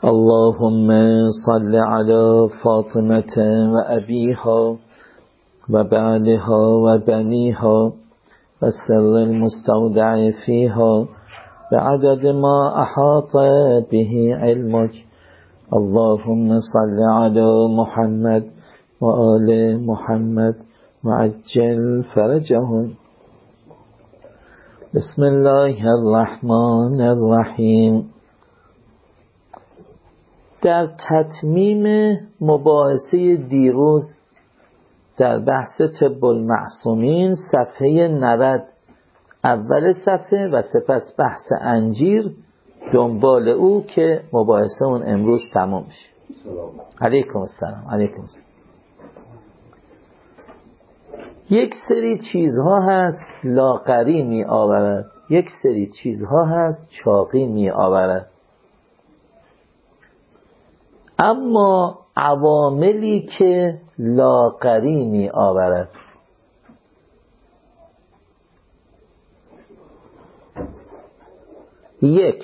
اللهم صل على فاطمة وأبيها وبعلها وبنيها والسر المستودع فيها بعدد ما أحاط به علمك. اللهم صل على محمد وآل محمد وعجل فرجهم. بسم الله الرحمن الرحیم. در تتمیم مباحثه دیروز در بحث طب المعصومین صفحه 90 اول صفحه و سپس بحث انجیر دنبال او که مباحثه اون امروز تمام میشه. علیکم السلام. علیکم السلام. یک سری چیزها هست لاغری می آورد، یک سری چیزها هست چاقی می آورد. اما عواملی که لاغری می آورد، یک،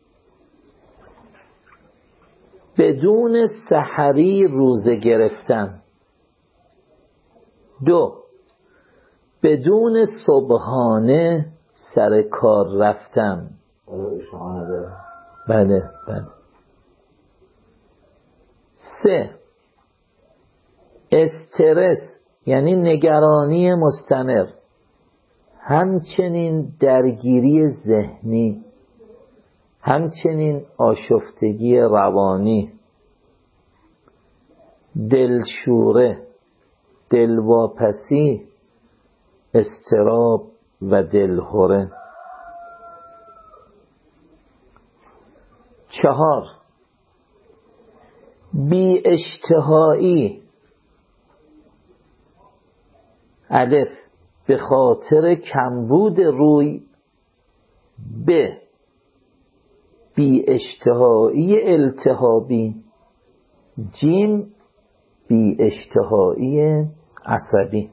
بدون سحری روزه گرفتن. دو، بدون صبحانه سر کار رفتن. بله. سه، استرس یعنی نگرانی مستمر، همچنین درگیری ذهنی، همچنین آشفتگی روانی، دلشوره، دلواپسی، اضطراب و دلهره. چهار، بی اشتهایی. الف، به خاطر کمبود روی. ب، بی اشتهایی التهابی. جیم، بی اشتهایی عصبی.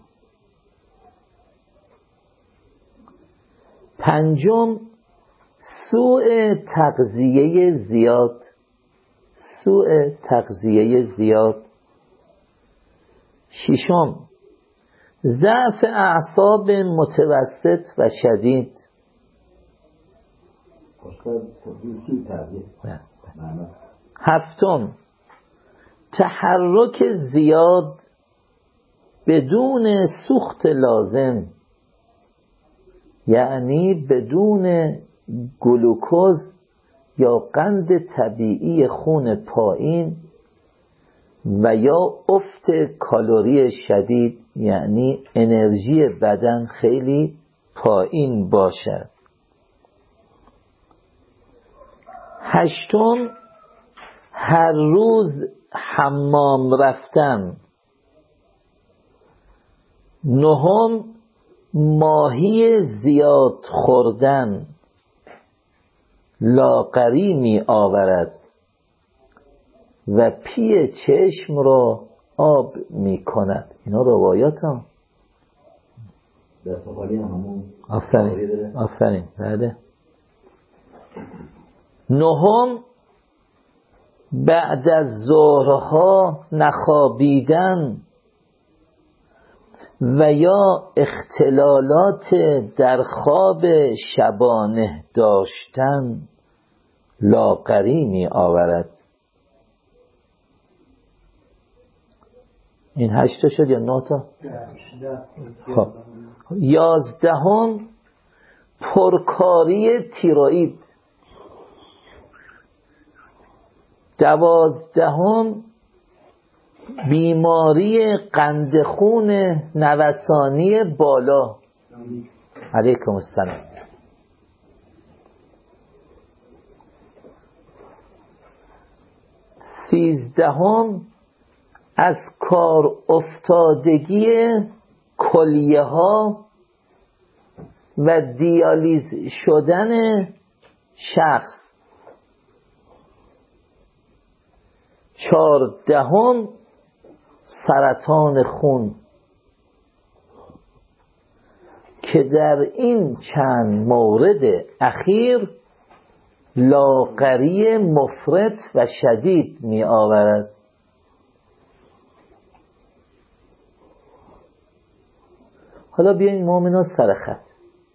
پنجم، سوء تغذیه زیاد. سوء تغذیه زیاد. ششم، ضعف اعصاب متوسط و شدید. هفتم، تحرک زیاد بدون سوخت لازم، یعنی بدون گلوکوز یا قند طبیعی خون پایین و یا افت کالری شدید، یعنی انرژی بدن خیلی پایین باشد. هشتم، هر روز حمام رفتن. نهم، ماهی زیاد خوردن لاغری می آورد و پی چشم را آب می کند. اینا روایات هم. آفرین. بله. نهم، بعد از ظهرها نخوابیدن و یا اختلالات در خواب شبانه داشتن لاغری می آورد. این 8 شد یا 9 تا؟ خب. 11، پرکاری تیروئید. 12، بیماری قند خون نوسانی بالا. علیکم السلام. 13، از کار افتادگی کلیه ها و دیالیز شدن شخص. 14، سرطان خون که در این چند مورد اخیر لاغری مفرط و شدید می آورد. حالا بیاین مؤمنان سر خط.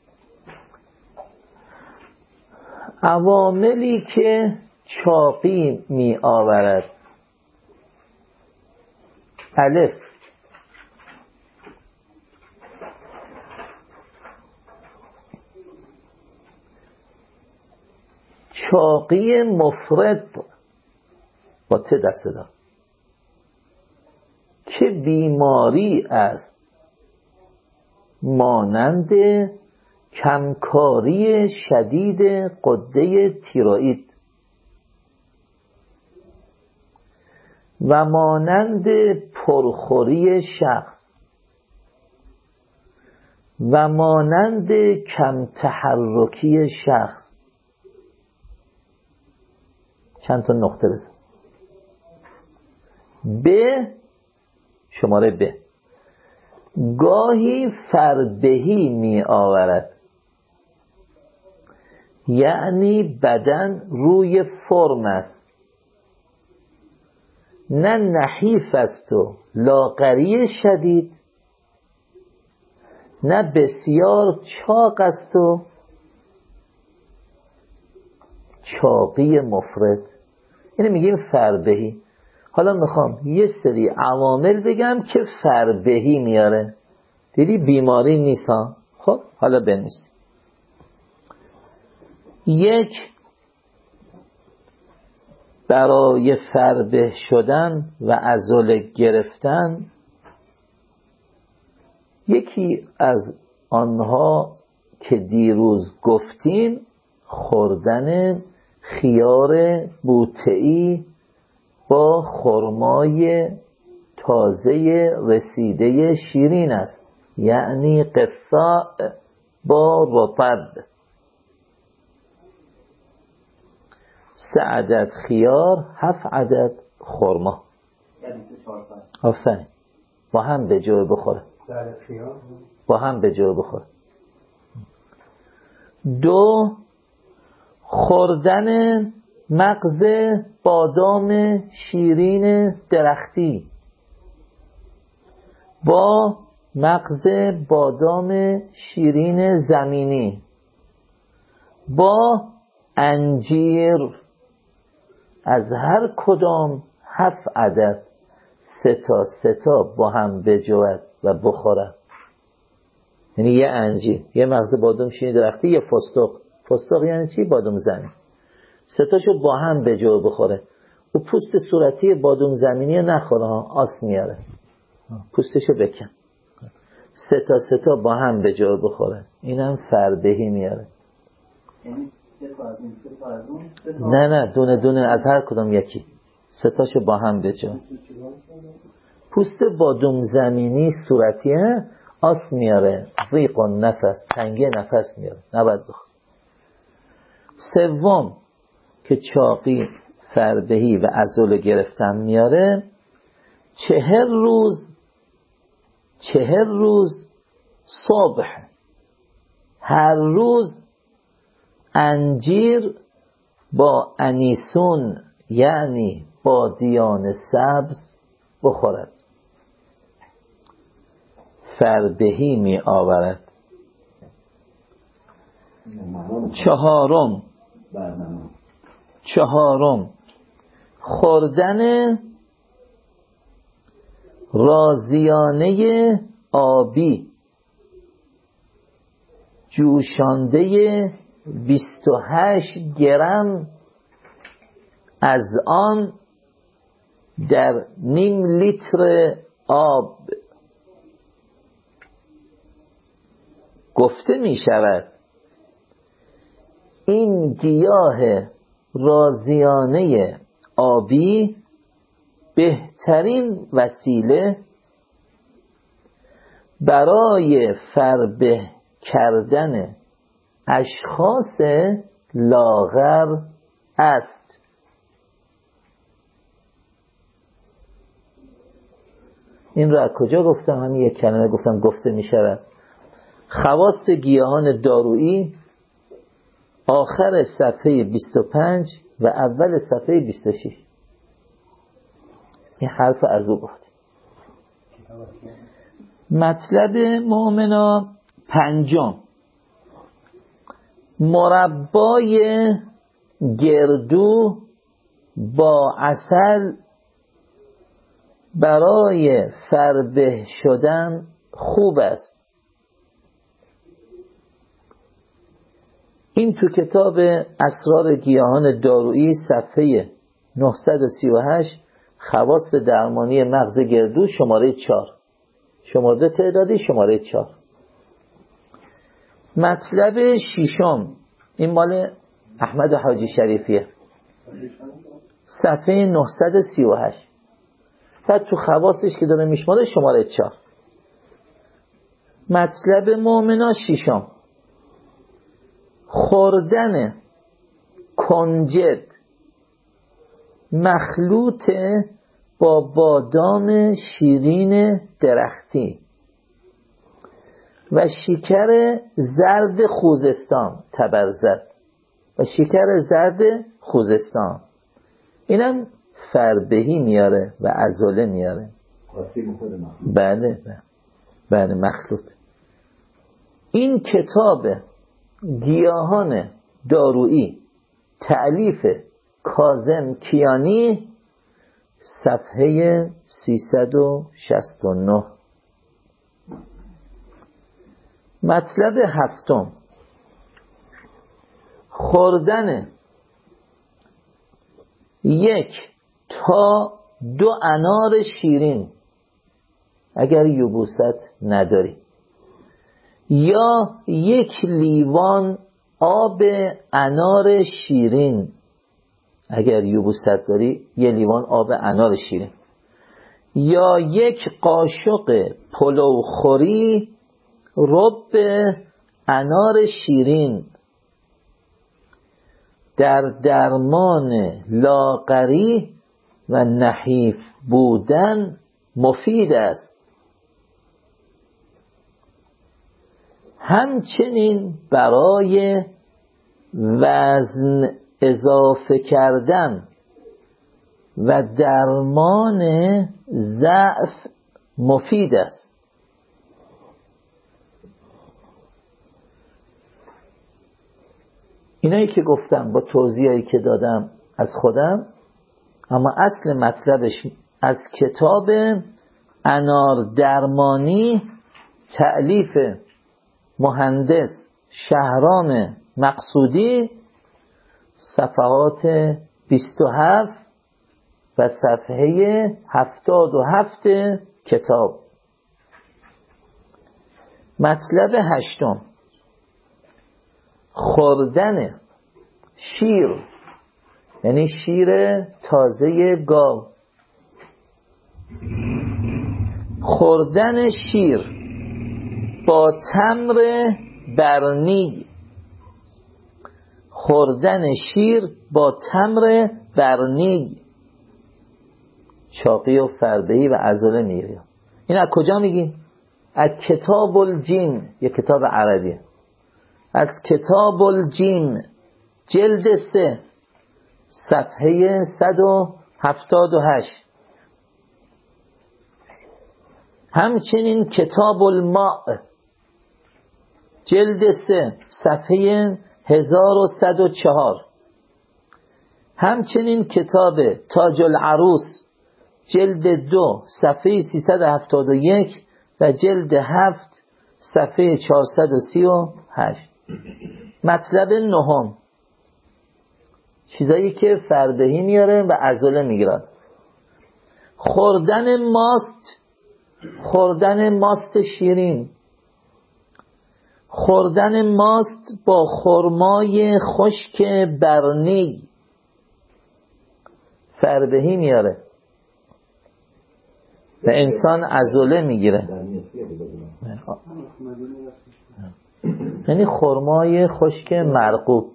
عواملی که چاقی می آورد: الف، چاقی مفرط با ته دست دار که بیماری است مانند کمکاری شدید غده تیروئید و مانند پرخوری شخص و مانند کم تحرکی شخص. چند تا نقطه بزن. ب، شماره ب، گاهی فربهی می آورد، یعنی بدن روی فرم است، نه نحیف است و لاغری شدید، نه بسیار چاق است و چاقی مفرط. یعنی میگیم فربهی. حالا میخوام یه سری عوامل بگم که فربهی میاره. دیدی بیماری نیست ها. خب حالا بنویس. یک، برای فربه شدن و عضله گرفتن یکی از آنها که دیروز گفتیم خوردن خیار بوتئی با خرمای تازه رسیده شیرین است، یعنی قصاء با رطب. 3 عدد خیار، 7 عدد خرما. آفرین. با هم به جای بخوره. با هم به جای بخوره. 2، خوردن مغز بادام شیرین درختی با مغز بادام شیرین زمینی با انجیر، از هر کدام 7 عدد، 3 تا با هم بجوید و بخورد. یعنی یه انجیر، یه مغز بادام شیرین درختی، یه فستق یعنی چی؟ بادام زمین. 3 تاشو با هم بجو بخوره. او پوست صورتی بادام زمینی رو نخوره ها، آس میاره. پوستشو بکن. 3 تا با هم بجو بخوره. اینم فربهی میاره. نه دونه از هر کدام یکی. 3 تاشو با هم بجو. پوست بادام زمینی صورتیه، آس میاره، ریق و نفس، تنگی نفس میاره، نباید بخور. 3 که چاقی، فربهی و عضله گرفتن میاره، 40 روز صبح هر روز انجیر با انیسون یعنی بادیان سبز بخورد، فربهی می آورد. 4، خوردن رازیانه آبی جوشانده 28 گرم از آن در نیم لیتر آب. گفته می شود این گیاه رازیانه آبی بهترین وسیله برای فربه کردن اشخاص لاغر است. این را کجا گفتم؟ همین یک کلمه گفتم گفته می شود. خواص گیاهان دارویی آخر صفحه 25 و اول صفحه 26. این حرف از او گفت. مطلب مؤمنا پنجم، مربای گردو با عسل برای فربه شدن خوب است. این تو کتاب اسرار گیاهان دارویی صفحه 938 خواص درمانی مغز گردو شماره 4، شماره تعدادی شماره 4. مطلب ششم، این مال احمد حاجی شریفیه، صفحه 938. بعد تو خواصش که داره میشماره شماره 4. مطلب مؤمنا ششم، خوردن کنجد مخلوط با بادام شیرین درختی و شکر زرد خوزستان، تبرزد و شکر زرد خوزستان، اینم فربهی میاره و عضله میاره. بله مخلوط. این کتاب گیاهان دارویی تألیف کاظم کیانی صفحه 369. مطلب هفتم، خوردن 1 تا 2 انار شیرین اگر یبوست نداری، یا 1 لیوان آب انار شیرین اگر یبوست داری، 1 لیوان آب انار شیرین، یا 1 قاشق پلوخوری رب انار شیرین در درمان لاغری و نحیف بودن مفید است. همچنین برای وزن اضافه کردن و درمان ضعف مفید است. اینایی که گفتم با توضیحی که دادم از خودم، اما اصل مطلبش از کتاب انار درمانی تألیف مهندس شهرام مقصودی صفحات 27 و صفحه 77 کتاب. مطلب هشتم، خوردن شیر، یعنی شیر تازه گاو، خوردن شیر با تمر برنی، خوردن شیر با تمر برنی چاقی و فربهی و عضله میگیره. این از کجا میگیم؟ از کتاب الجیم، یک کتاب عربیه، از کتاب الجیم جلد 3 صفحه 178. همچنین کتاب الماء جلد 3 صفحه 1104. همچنین کتاب تاج العروس جلد 2 صفحه 371 و جلد 7 صفحه 438. مطلب نهم، چیزایی که فربهی میاره و عضله میگیرن. خوردن ماست شیرین، خوردن ماست با خرمای خشک برنی فربهی میاره و انسان عضله میگیره. یعنی خرمای خشک مرغوب،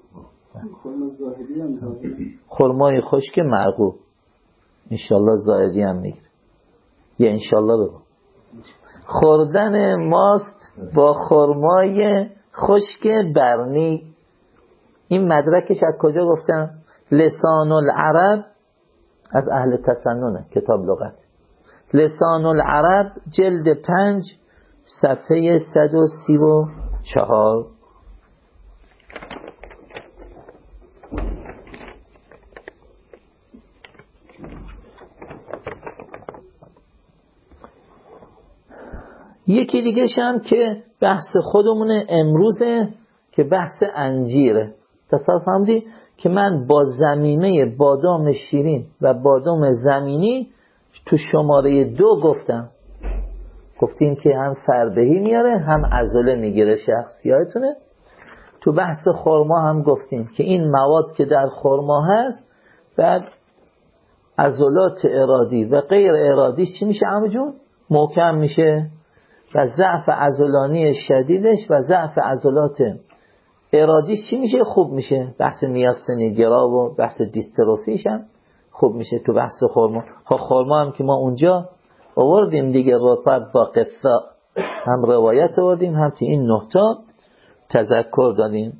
خرمای خشک مرغوب، انشالله زاهدی هم میگیره. یا انشالله بگو خوردن ماست با خرمای خشک برنی، این مدرکش از کجا گفتم؟ لسان العرب، از اهل تسننه، کتاب لغت. لسان العرب جلد 5 صفحه 134. یکی دیگه هم که بحث خودمونه امروزه که بحث انجیره. تصور فهمدی که من با ضمیمه بادام شیرین و بادام زمینی تو شماره 2 گفتیم که هم فربهی میاره هم عضله میگیره شخص. یادتونه؟ تو بحث خرما هم گفتیم که این مواد که در خرما هست بعد عضلات ارادی و غیر ارادیش چی میشه عمو جون؟ محکم میشه و ضعف عضلانی شدیدش و ضعف عضلات ارادیش چی میشه؟ خوب میشه. بحث میاستنی گرا و بحث دیستروفیش هم خوب میشه تو بحث خرما. خرما هم که ما اونجا آوردیم دیگه، رطب با قطع هم روایت آوردیم هم تو این نقطه تذکر دادیم.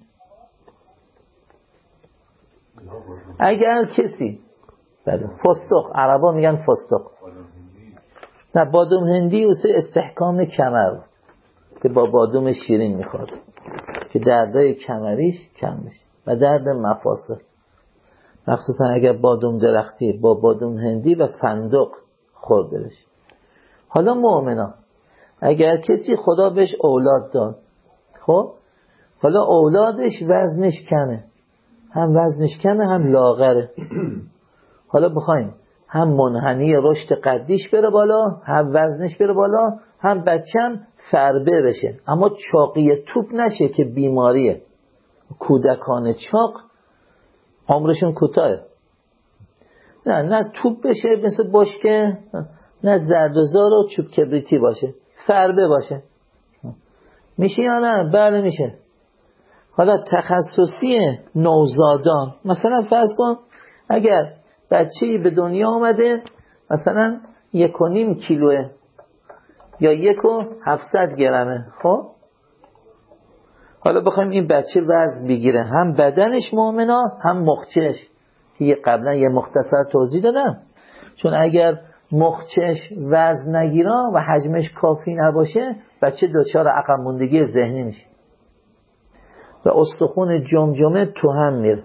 اگر کسی فستق، عربا میگن فستق، نه بادوم هندی واسه استحکام کمر که با بادوم شیرین میخواد که دردای کمریش کم میشه و درد مفاصل، مخصوصا اگر بادوم درختی با بادوم هندی و فندق خورده بشه. حالا مؤمنا اگر کسی خدا بهش اولاد داد، خب حالا اولادش وزنش کمه، هم وزنش کمه هم لاغره، حالا بخوایم هم منحنی رشد قدیش بره بالا، هم وزنش بره بالا، هم بچم فربه بشه، اما چاقی توپ نشه که بیماریه. کودکان چاق عمرشون کوتاه، نه توپ بشه مثل بشکه، نه زردوزار و چوب کبریتی باشه، فربه باشه. میشه یا نه؟ بله میشه. حالا تخصصی نوزادان، مثلا فرض کن اگر بچه‌ای به دنیا آمده مثلا 1.5 کیلوه یا 1.700 گرمه، خب حالا بخوایم این بچه وزن بگیره، هم بدنش مؤمنا هم مخچش، که قبلا یه مختصر توضیح دادم، چون اگر مخچش وزن نگیره و حجمش کافی نباشه بچه دچار عقب موندگی ذهنی میشه و استخوان جمجمه تو هم میره،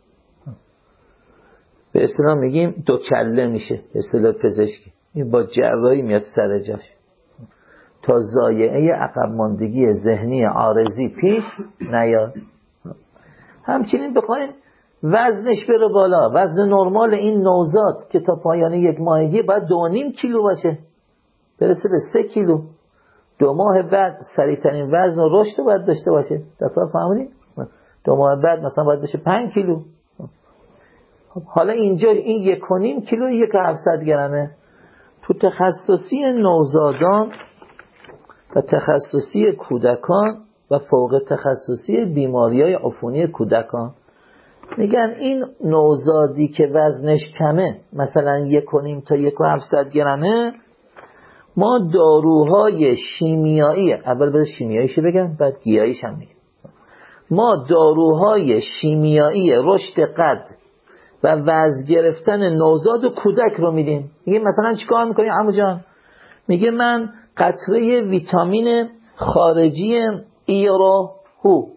به اصطلاح میگیم دو کله میشه، به اصطلاح پزشکی این با جراحی میاد سر جاش تا ضایعه عقب ماندگی ذهنی عارضی پیش نیاد. همچنین بخواین وزنش بره بالا، وزن نرمال این نوزاد که تا پایان 1 ماهگی باید 2.5 کیلو باشه، برسه به 3 کیلو، 2 ماه بعد سریعترین وزن و رشد باید داشته باشه. تصور فهمیدید؟ 2 ماه بعد مثلا باید بشه 5 کیلو. حالا اینجا این 1.5 کیلو 1.700 گرمه. تو تخصصی نوزادان و تخصصی کودکان و فوق تخصصی بیماری‌های عفونی کودکان میگن این نوزادی که وزنش کمه، مثلا 1.5 تا 1.700 گرمه، ما داروهای شیمیایی، اول باید شیمیاییشو بگم بعد گیاهیش هم میگم، ما داروهای شیمیایی رشد قد و وزن گرفتن نوزاد و کودک رو میدیم. میگه مثلا چیکار میکنی عمو جان؟ میگه من قطره ویتامین خارجی ایروهو،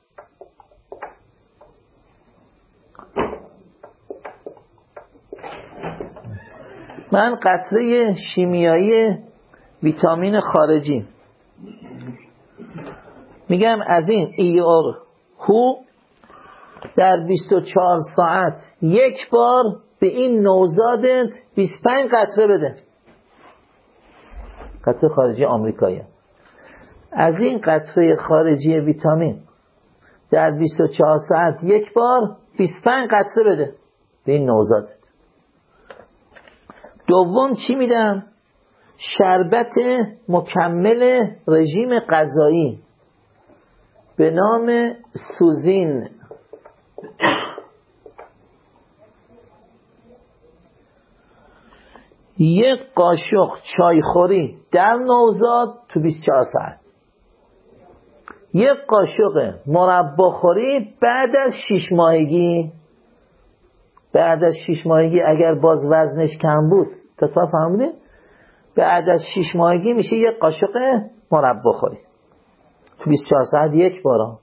من قطره شیمیایی ویتامین خارجی میگم از این ایروهو در 24 ساعت 1 بار به این نوزادت 25 قطره بده. قطره خارجی آمریکایی. از این قطره خارجی ویتامین در 24 ساعت 1 بار 25 قطره بده به این نوزادت. دوم چی میدم؟ شربت مکمل رژیم غذایی به نام سوزین. یک قاشق چایخوری در نوزاد تو 24 ساعت. یک قاشق مربا خوری بعد از 6 ماهگی، بعد از 6 ماهگی اگر باز وزنش کم بود، تصاف فهمیدین؟ بعد از 6 ماهگی میشه یک قاشق مربا خوری تو 24 ساعت یک بار.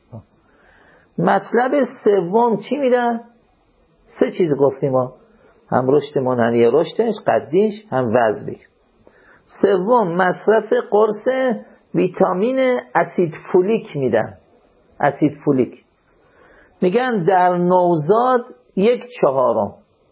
مطلب سوم چی میدن؟ 3 چیز گفتیم ما، هم رشد منحنی رشدش، قدیش، هم وزنش. سوم مصرف قرص ویتامین اسید فولیک میدن. اسید فولیک میگن در نوزاد 1/4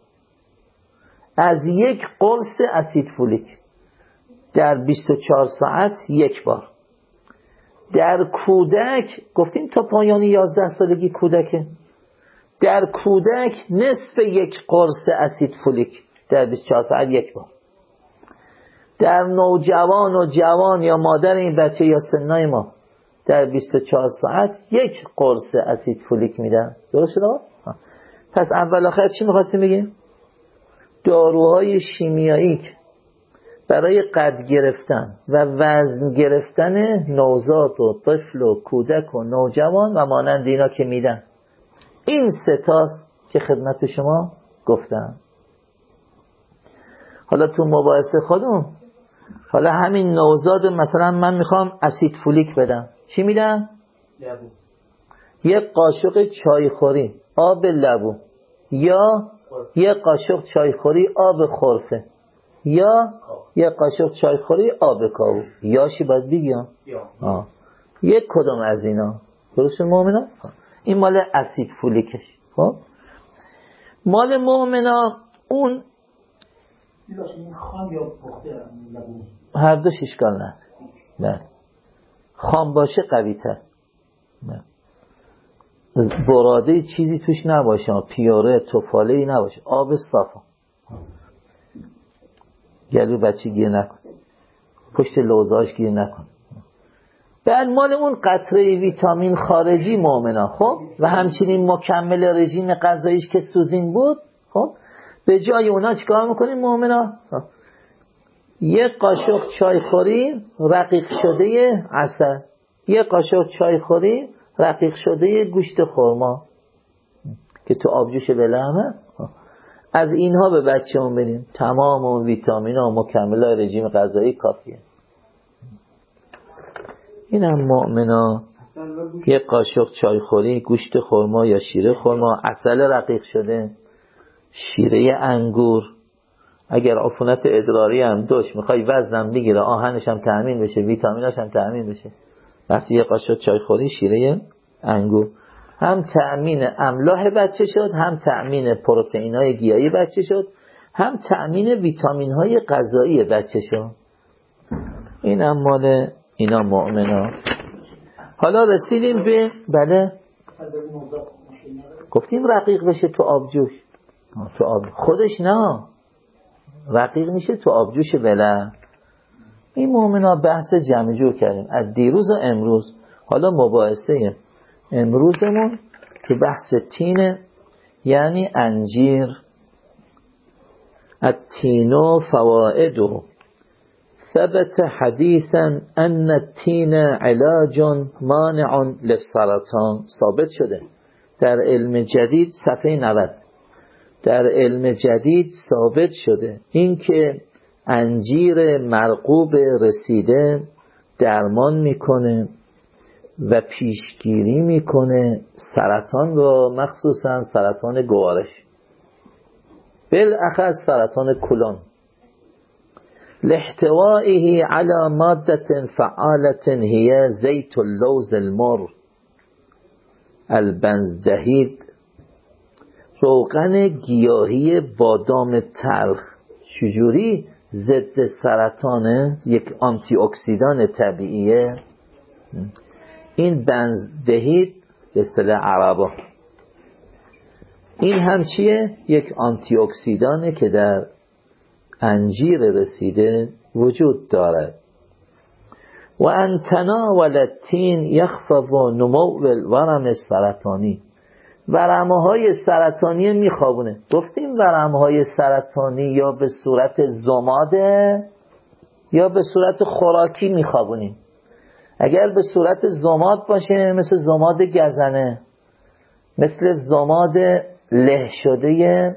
از یک قرص اسید فولیک در 24 ساعت یک بار. در کودک گفتیم تا پایان 11 سالگی کودکه، در کودک نصف یک قرص اسید فولیک در 24 ساعت یک بار. در نوجوان و جوان یا مادر این بچه یا سنای ما در 24 ساعت یک قرص اسید فولیک میدن. درست شد آقا؟ پس اول آخر چی می‌خواستیم بگیم؟ داروهای شیمیایی برای قد گرفتن و وزن گرفتن نوزاد و طفل و کودک و نوجوان و مانند اینا که میدن، این 3 تاست که خدمت شما گفتم. حالا تو مباحثه خودم، حالا همین نوزاد مثلا من میخوام اسید فولیک بدم، چی میدم؟ لبو. یک قاشق چایخوری آب لبو، یا یک قاشق چایخوری آب خرفه، یا یک قاشق چایخوری آب کاهو. یاشی باید بگیم یک کدوم از اینا. درست مؤمنا؟ این مال اسید فولیکش. خب مال مؤمنا اون خام یا پخته هر دوش اشکال نه. خام باشه قوی تر، براده چیزی توش نباشه، پیاره توفاله‌ای نباشه، آب صافا، گلو بچه گیر نکن، پشت لوزاش گیر نکن. بعد مال اون قطره ویتامین خارجی مؤمنا. خب و همچنین مکمل رژیم غذاییش که سوزین بود. خب به جای اونا چیکار میکنیم مؤمنا؟ یک قاشق چای خوری رقیق شده عسل، یک قاشق چای خوری رقیق شده گوشت خرما که تو آبجوش بلعمه، از اینها به بچه‌مون بدیم. تمام اون ویتامینا و مکملات رژیم غذایی کافیه. اینم مؤمنا یک قاشق چای خوری گوشت خرما یا شیره خرما، عسل رقیق شده، شیره انگور، اگر عفونت ادراری هم داشت میخوای وزنم بگیره، آهنش هم تامین بشه، ویتامیناش هم تامین بشه، بس یک قاشق چای خوری شیره انگور، هم تأمین املاح بچه شد، هم تأمین پروتئین‌های گیاهی بچه شد، هم تأمین ویتامین‌های غذایی بچه شد. این هم مال اینا مؤمنا. حالا رسیدیم به بله گفتیم رقیق بشه تو آبجوش، تو آب خودش نه، رقیق میشه تو آبجوش بله. این مؤمنا بحث جمع جور کردیم از دیروز و امروز. حالا مباحثه امروزمون تو بحث تین، یعنی انجیر. التین فوائده ثبت حدیثا ان التین علاج مانع للسرطان. ثابت شده در علم جدید صفحه 90، در علم جدید ثابت شده این که انجیر مرغوب رسیده درمان میکنه و پیشگیری میکنه سرطان رو، مخصوصا سرطان گوارش، بالاخص سرطان کلون، لاحتوائه على ماده فعاله هي زيت اللوز المر البنزدهید، روغن گیاهی بادام تلخ. چجوری ضد سرطانه؟ یک آنتی اکسیدان طبیعیه. این بنزدهید به اصطلاح عربا، این هم چیه؟ یک آنتی اکسیدانه که در انجیر رسیده وجود دارد. و ان تناول التین یخفض نمو الورم السرطانی، ورمه های سرطانی میخوابونه. گفتیم ورمه های سرطانی یا به صورت زماده یا به صورت خوراکی میخوابونیم. اگر به صورت ضماد باشه مثل ضماد گزنه، مثل ضماد له شده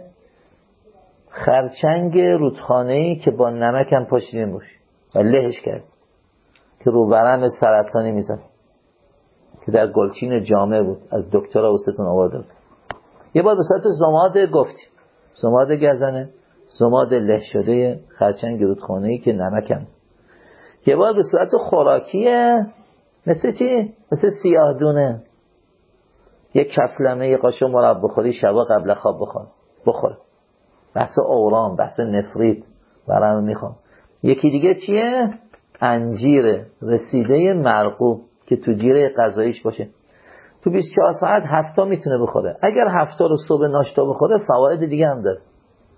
خرچنگ رودخانه‌ای که با نمک هم پاشیدیم روش و لهش کرد که رو ورم سرطانی میزد که در گلچین جامعه بود، از دکتر اوستون آورده بود. یه بار به صورت ضماد گفتیم، ضماد گزنه، ضماد له شده خرچنگ رودخانه‌ای که نمک هم. یه بار به صورت خوراکیه، مثل چی؟ مثل سیاه دونه. یک کفلمه یه قاشق مرب بخوری شبا قبل خواب بخور. بحث اورام، بحث نفریت برام میخوام. یکی دیگه چیه؟ انجیر رسیده مرغوب که تو جیره غذاییش باشه. تو 24 ساعت 7 میتونه بخوره. اگر 7 رو صبح ناشتا بخوره فواید دیگه هم داره.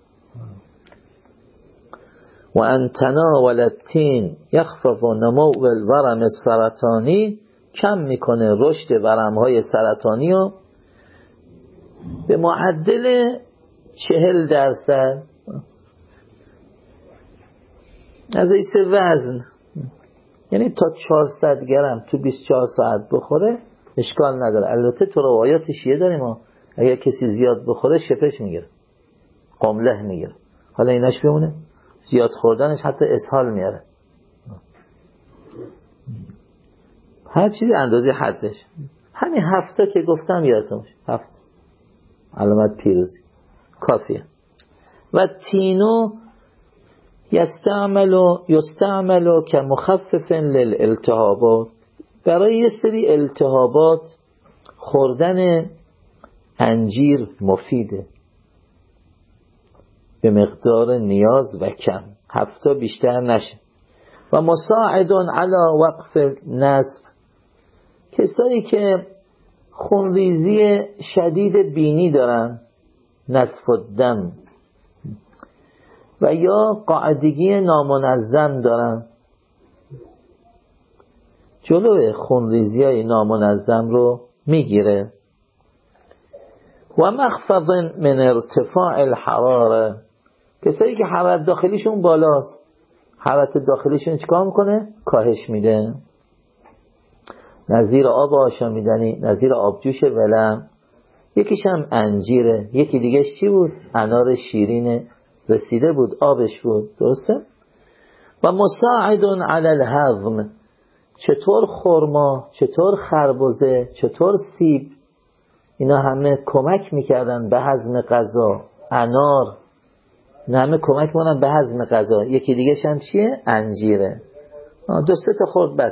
و ان تناول التین یخفض نمو الورم السرطانی، کم میکنه رشد ورم‌های سرطانی رو به معدل 40%. از ایست وزن، یعنی تا 400 گرم تو 24 ساعت بخوره اشکال نداره. البته تو روایات شیعه داریم ما اگر کسی زیاد بخوره شپش میگیره، قمله میگیره. حالا ایناش بمونه، زیاد خوردنش حتی اسهال میاره. هر چیزی اندازه حدش. همین 7 که گفتم یادتون باشه، 7 علامت پیروزی کافیه. و تینو یستعمل که مخفف للالتهابات، برای یه سری التهابات خوردن انجیر مفیده به مقدار نیاز و کم، 7 بیشتر نشه. و مساعد علی وقف نزف، کسایی که خونریزی شدید بینی دارن، نزف الدم، و یا قاعدگی نامنظم دارن، جلوی خونریزی های نامنظم رو میگیره. و مخفض من ارتفاع الحراره، کسایی که حرارت داخلیشون بالاست، حرارت داخلیشون چیکار میکنه؟ کاهش میده. نظیر آب آشامیدنی، نظیر آبجوش ولم. یکیش هم انجیره، یکی دیگهش چی بود؟ انار شیرین رسیده بود، آبش بود، درسته؟ و مساعد علی الهضم، چطور خرما، چطور خربزه، چطور سیب، اینا همه کمک میکردن به هضم غذا. انار اینا همه کمک میکنن به هضم غذا. یکی دیگهش هم چیه؟ انجیره. 2 تا خورد بس.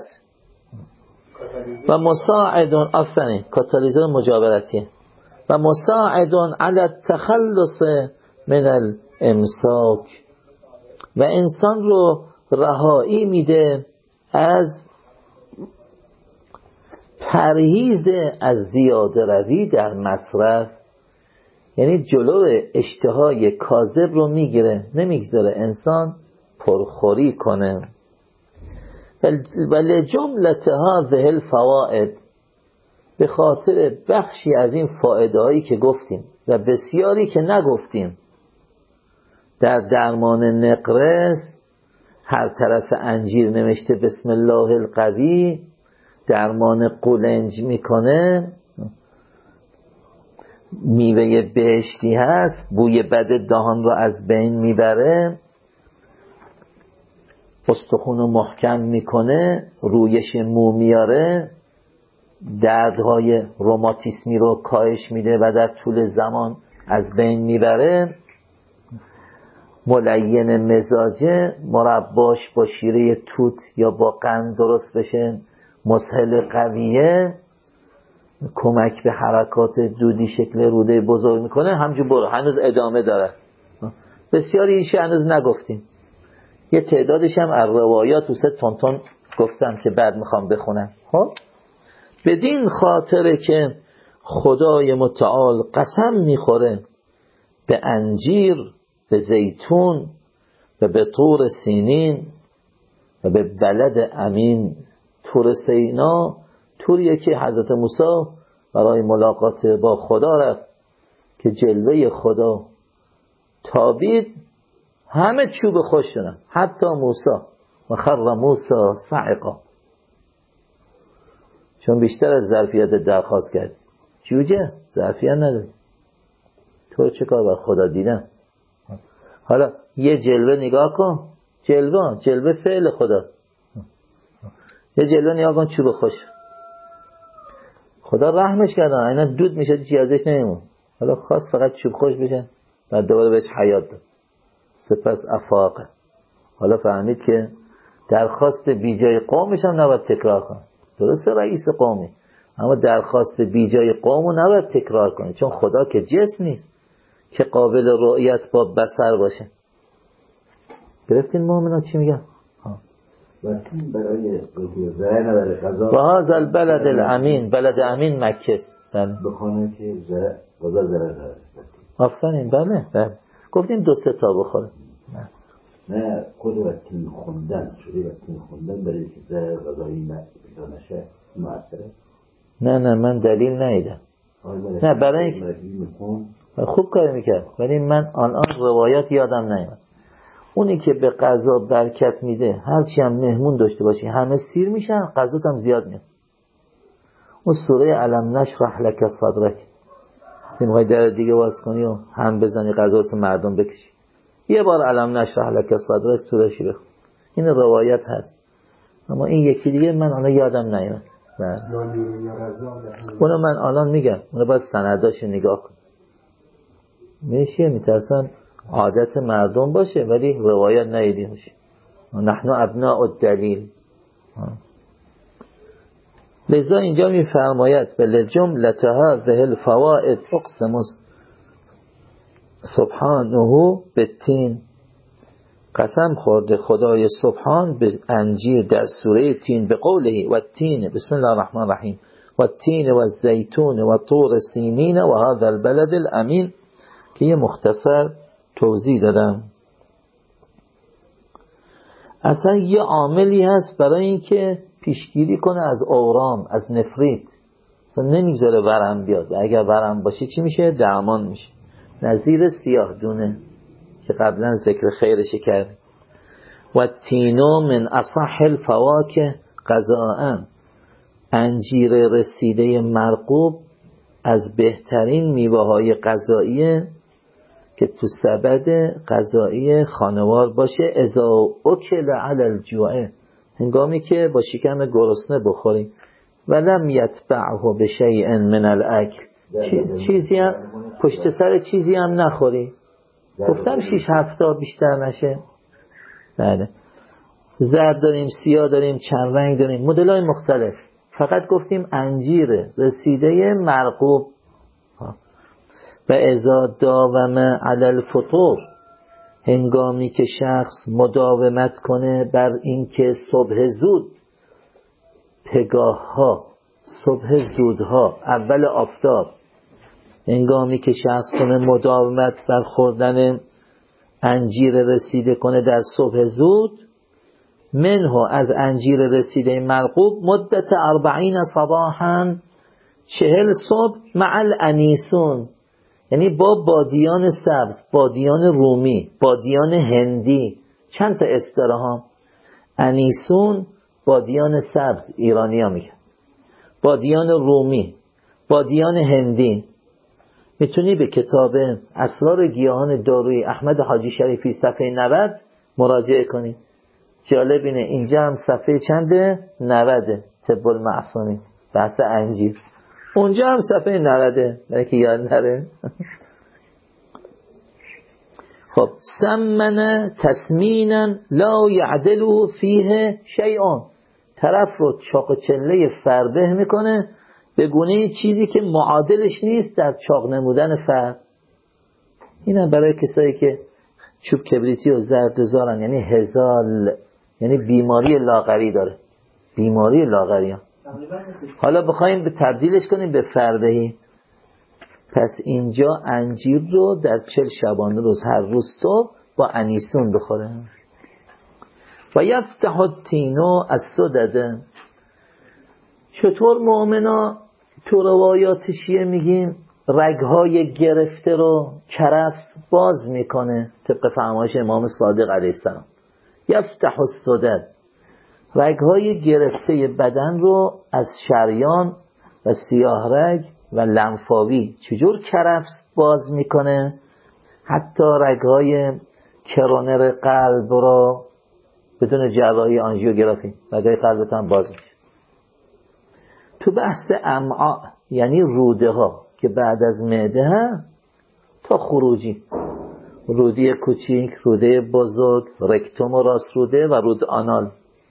و مساعد آفرین کاتالیزور مجاورتی. و مساعد علی التخلص من الامساک، و انسان رو رهایی میده از پرهیز از زیاده روی در مصرف، یعنی جلو اشتهای کاذب رو میگیره، نمیگذاره انسان پرخوری کنه. ولی جملت هذه الفوائد، به خاطر بخشی از این فایده هایی که گفتیم و بسیاری که نگفتیم، در درمان نقرس هر طرف انجیر نوشته بسم الله القوی، درمان قولنج میکنه، میوه بهشتی هست، بوی بد دهان رو از بین میبره، استخون رو محکم میکنه، رویش مو میاره، دردهای روماتیسمی رو کاهش میده و در طول زمان از بین میبره. ملین مزاجه، مرباش با شیره توت یا با قند درست بشه، مسهل قویه، کمک به حرکات دودی شکل روده بزرگ میکنه. همجور برو، هنوز ادامه داره، بسیاری ایشه هنوز نگفتیم. یه تعدادش هم از روایات و 3 تون گفتم که بعد میخوام بخونم. خب بدین خاطره که خدای متعال قسم میخوره به انجیر، به زیتون و به طور سینین و به بلد امین. طور سینا طوریه که حضرت موسی برای ملاقات با خدا رفت که جلوه خدا تابید، همه چوب خوش شدن، حتی موسی. و خر موسی صعقا. چون بیشتر از ظرفیت درخواست کرد. جوجه ظرفیت نداره. تو چه کار بر خدا دیدم؟ حالا یه جلوه نگاه کن. جلوه فعل خداست. یه جلوه نگاه کن چوب خوش. خدا رحمش کردن، اینا دود میشه چیزی ازش نمیمون. حالا خواست فقط چوب خوش بشن، بعد دوباره بهش حیات داد. سپس افاقه. حالا فهمید که درخواست بیجای قومش هم نباید تکرار کنه. درسته رئیس قومی، اما درخواست بیجای قومو نباید تکرار کنه، چون خدا که جسم نیست که قابل رؤیت با بصر باشه. گرفتین مومنا چی میگم؟ وقتی برای زرع نداره غذا و هذا البلد الامین، بلد امین مکه است. بخونه که غذا زرع داره. آفرین. بله گفتیم 2-3 تا بخوره. نه خود وقتی خوندن شده، وقتی خوندن برای که زرع غذایی نشه مؤثره. نه من دلیل ندیدم. نه برای خوب کاری میکرد، ولی من آن روایات یادم نمیاد. اونی که به غذا برکت میده، هرچی هم مهمون داشته باشی همه سیر میشن، غذات هم زیاد میاد. اون سوره علم نشرح لک صدرک، میخوای در دیگه باز کنی و هم بزنی غذا واسه مردم بکشی، یه بار علم نشرح لک صدرک سورهشی بخون. این روایت هست، اما این یکی دیگه من الان یادم نمیاد. اونو من الان میگم، اونو باید سنداش نگاه کن. میشه میترسن عادت مردم باشه ولی روایت ندیده باشه. نحن ابناء الدلیل. لذا اینجا میفرماید بل جملته هذه الفوائد اقسم سبحانه بالتین، قسم خورده خدای سبحان به انجیر در سوره تین، به قوله و التین، بسم الله الرحمن الرحیم، و التین و الزیتون و طور سینین و هذا البلد الامین، که یه مختصر توضیح دادم. اصلا یه عاملی هست برای اینکه پیشگیری کنه از اورام، از نفریت. اصلا نمیذاره ورم بیاد، اگر ورم باشه چی میشه؟ درمان میشه. نظیر سیاه دونه که قبلا ذکر خیرش کرد. و تینو من اصح الفواکه غذاء، انجیر رسیده مرغوب از بهترین میوه های غذاییه که تو سبد غذایی خانوار باشه. اذا اکل علی الجوع، هنگامی که با شکم گرسنه بخوری. ولم یتبعه بشیء من الاکل، چیزی هم پشت سر چیزی هم نخوری. گفتم 6-7 تا بیشتر نشه. بله، زرد داریم، سیاه داریم، چند رنگ داریم، مدل‌های مختلف. فقط گفتیم انجیر رسیده مرغوب. و اذا داوم علی الفطور، هنگامی که شخص مداومت کنه بر این که صبح زود، پگاه ها، صبح زودها، اول آفتاب، هنگامی که شخص کنه مداومت بر خوردن انجیر رسیده کنه در صبح زود، منه از انجیر رسیده مرغوب مدت 40 صباحا، 40 صبح، مع الانیسون، یعنی با بادیان سبز، بادیان رومی، بادیان هندی. چند تا استراحام. انیسون بادیان سبز، ایرانی ها میگن، بادیان رومی، بادیان هندی. میتونی به کتاب اسرار گیاهان دارویی احمد حاجی شریفی صفحه 90 مراجعه کنی. جالب اینه اینجا هم صفحه چنده؟ 90 طب المعصومین، بحث انجیر. اونجا هم صفحه 90 برای که یاد نره. خب سمن تسمینا لا یعدل فیه شیئا، طرف رو چاق و چله فربه میکنه به گونه چیزی که معادلش نیست در چاق نمودن فر. اینم برای کسایی که چوب کبریتی و زردزارن، یعنی هزال، یعنی بیماری لاغری داره، بیماری لاغری هم. حالا بخوایم به تبدیلش کنیم به فردهی، پس اینجا انجیر رو در 40 شبانه روز هر روز صبح با انیسون بخوره. و یفتح التینو السدد، چطور مؤمنا تو روایات شیعه میگیم رگهای گرفته رو کرفس باز میکنه، طبق فرمایش امام صادق علیه السلام. یفتح السدد، رگ‌های گرفته بدن رو از شریان و سیاه رگ و لنفاوی چجور کرفس باز میکنه؟ حتی رگ‌های کرونر قلب رو بدون جراحی آنژیوگرافی رگ‌های قلبت هم باز میشه. تو بحث امعاء یعنی روده ها که بعد از معده تا خروجی، روده کوچیک، روده بزرگ، رکتوم و راست روده و رود آنال،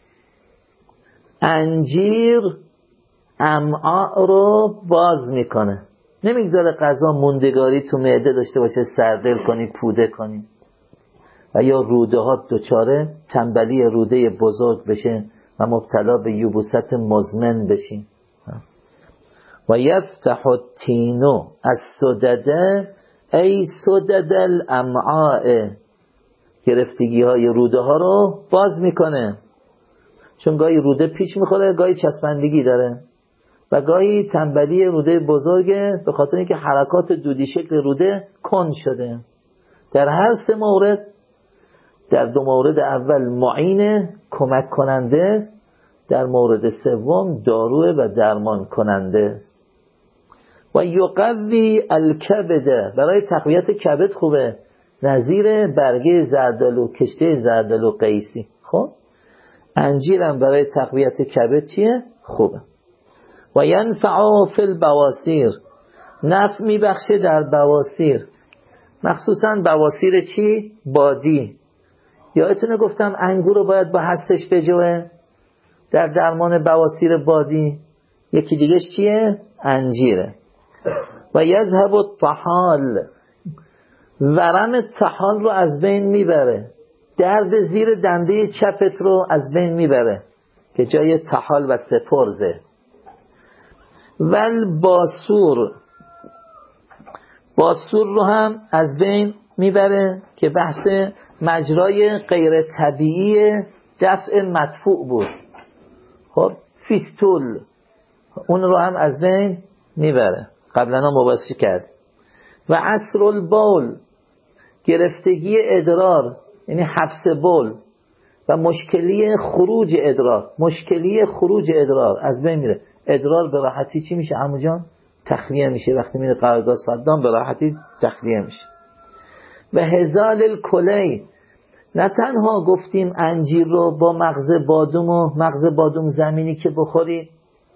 انجیر امعاء رو باز میکنه، نمیگذاره غذا موندگاری تو معده داشته باشه، سردل کنی، پوده کنی و یا روده ها دچار تنبلی روده بزرگ بشه و مبتلا به یبوست مزمن بشین. و یفتح التینو از سدده ای سدد الامعاء، گرفتگی های روده ها رو باز میکنه، چون گاهی روده پیچ میخوره، گاهی چسبندگی داره و گاهی تنبلی روده بزرگه به خاطر اینکه حرکات دودی شکل روده کند شده. در هر سه مورد، در دو مورد اول معین کمک کننده است، در مورد سوم داروی و درمان کننده است. و یقوی الکبد، برای تقویت کبد خوبه، نظیر برگه زردالو، کشته زردالو قیسی. خب انجیرم برای تقویت کبد چیه؟ خوبه. و ینفع فی البواسیر، نفع میبخشه در بواسیر، مخصوصا بواسیر چی؟ بادی. یادتونه گفتم انگور رو باید با هستش بجوه در درمان بواسیر بادی. یکی دیگه چیه؟ انجیره. و یذهب الطحال، ورم طحال رو از بین میبره، درد زیر دنده چپت رو از بین میبره که جای طحال و سپرزه. والباسور، باسور رو هم از بین میبره که بحث مجرای غیر طبیعی دفع مدفوع بود. خب فیستول اون رو هم از بین میبره، قبلا مباحث کرد. و عسر البول، گرفتگی ادرار یعنی حبس بول و مشکلی خروج ادرار، مشکلی خروج ادرار از بین میره. ادرار به راحتی چی میشه عمو جان؟ تخلیه میشه، وقتی میره قرارگاه صدام به راحتی تخلیه میشه. و هزال الکلی، نه تنها گفتیم انجیر رو با مغز بادوم و مغز بادوم زمینی که بخوری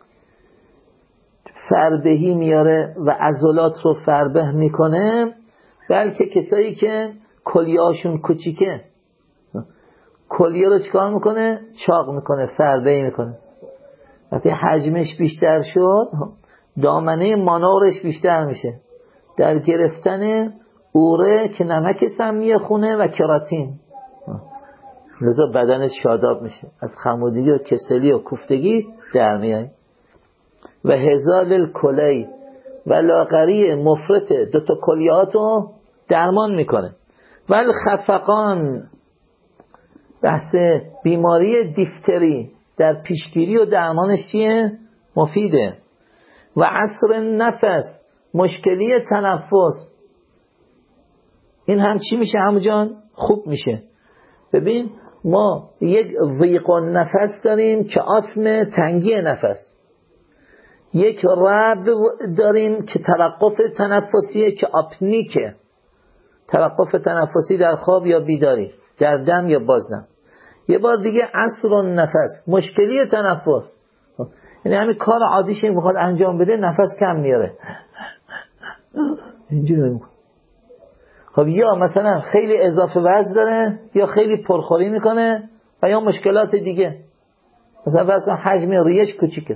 فربهی میاره و عضلات رو فربه میکنه، بلکه کسایی که کلیه‌هاشون کوچیکه کلیه رو چیکار میکنه؟ چاق میکنه، فربهی میکنه. وقتی حجمش بیشتر شد دامنه مانورش بیشتر میشه در گرفتن اوره که نمک سمی خونه و کراتین، لذا بدنش شاداب میشه، از خمودگی و کسلی و کوفتگی در میای. و هزال الکلی، و لاغری مفرط دوتا کلیات رو درمان میکنه. و الخفقان، بحث بیماری دیفتری در پیشگیری و درمانش چیه؟ مفیده. و عسر نفس، مشکلی تنفس، این هم چی میشه همون جان؟ خوب میشه. ببین ما یک ضیق نفس داریم که آسم تنگی نفس، یک رب داریم که توقف تنفسیه که آپنیکه، توقف تنفسی در خواب یا بیداری، در دم یا بازدم. یه بار دیگه عسر نفس، مشکلی تنفس، یعنی همین کار عادیش میخواد انجام بده نفس کم میاره اینجوری میکنه. خب یا مثلا خیلی اضافه وزن داره یا خیلی پرخوری میکنه و یا مشکلات دیگه، مثلا واسه حجم ریش کوچیکه.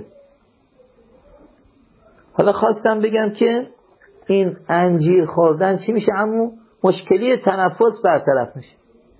حالا خواستم بگم که این انجیر خوردن چی میشه؟ عمو مشکلی تنفس برطرف میشه.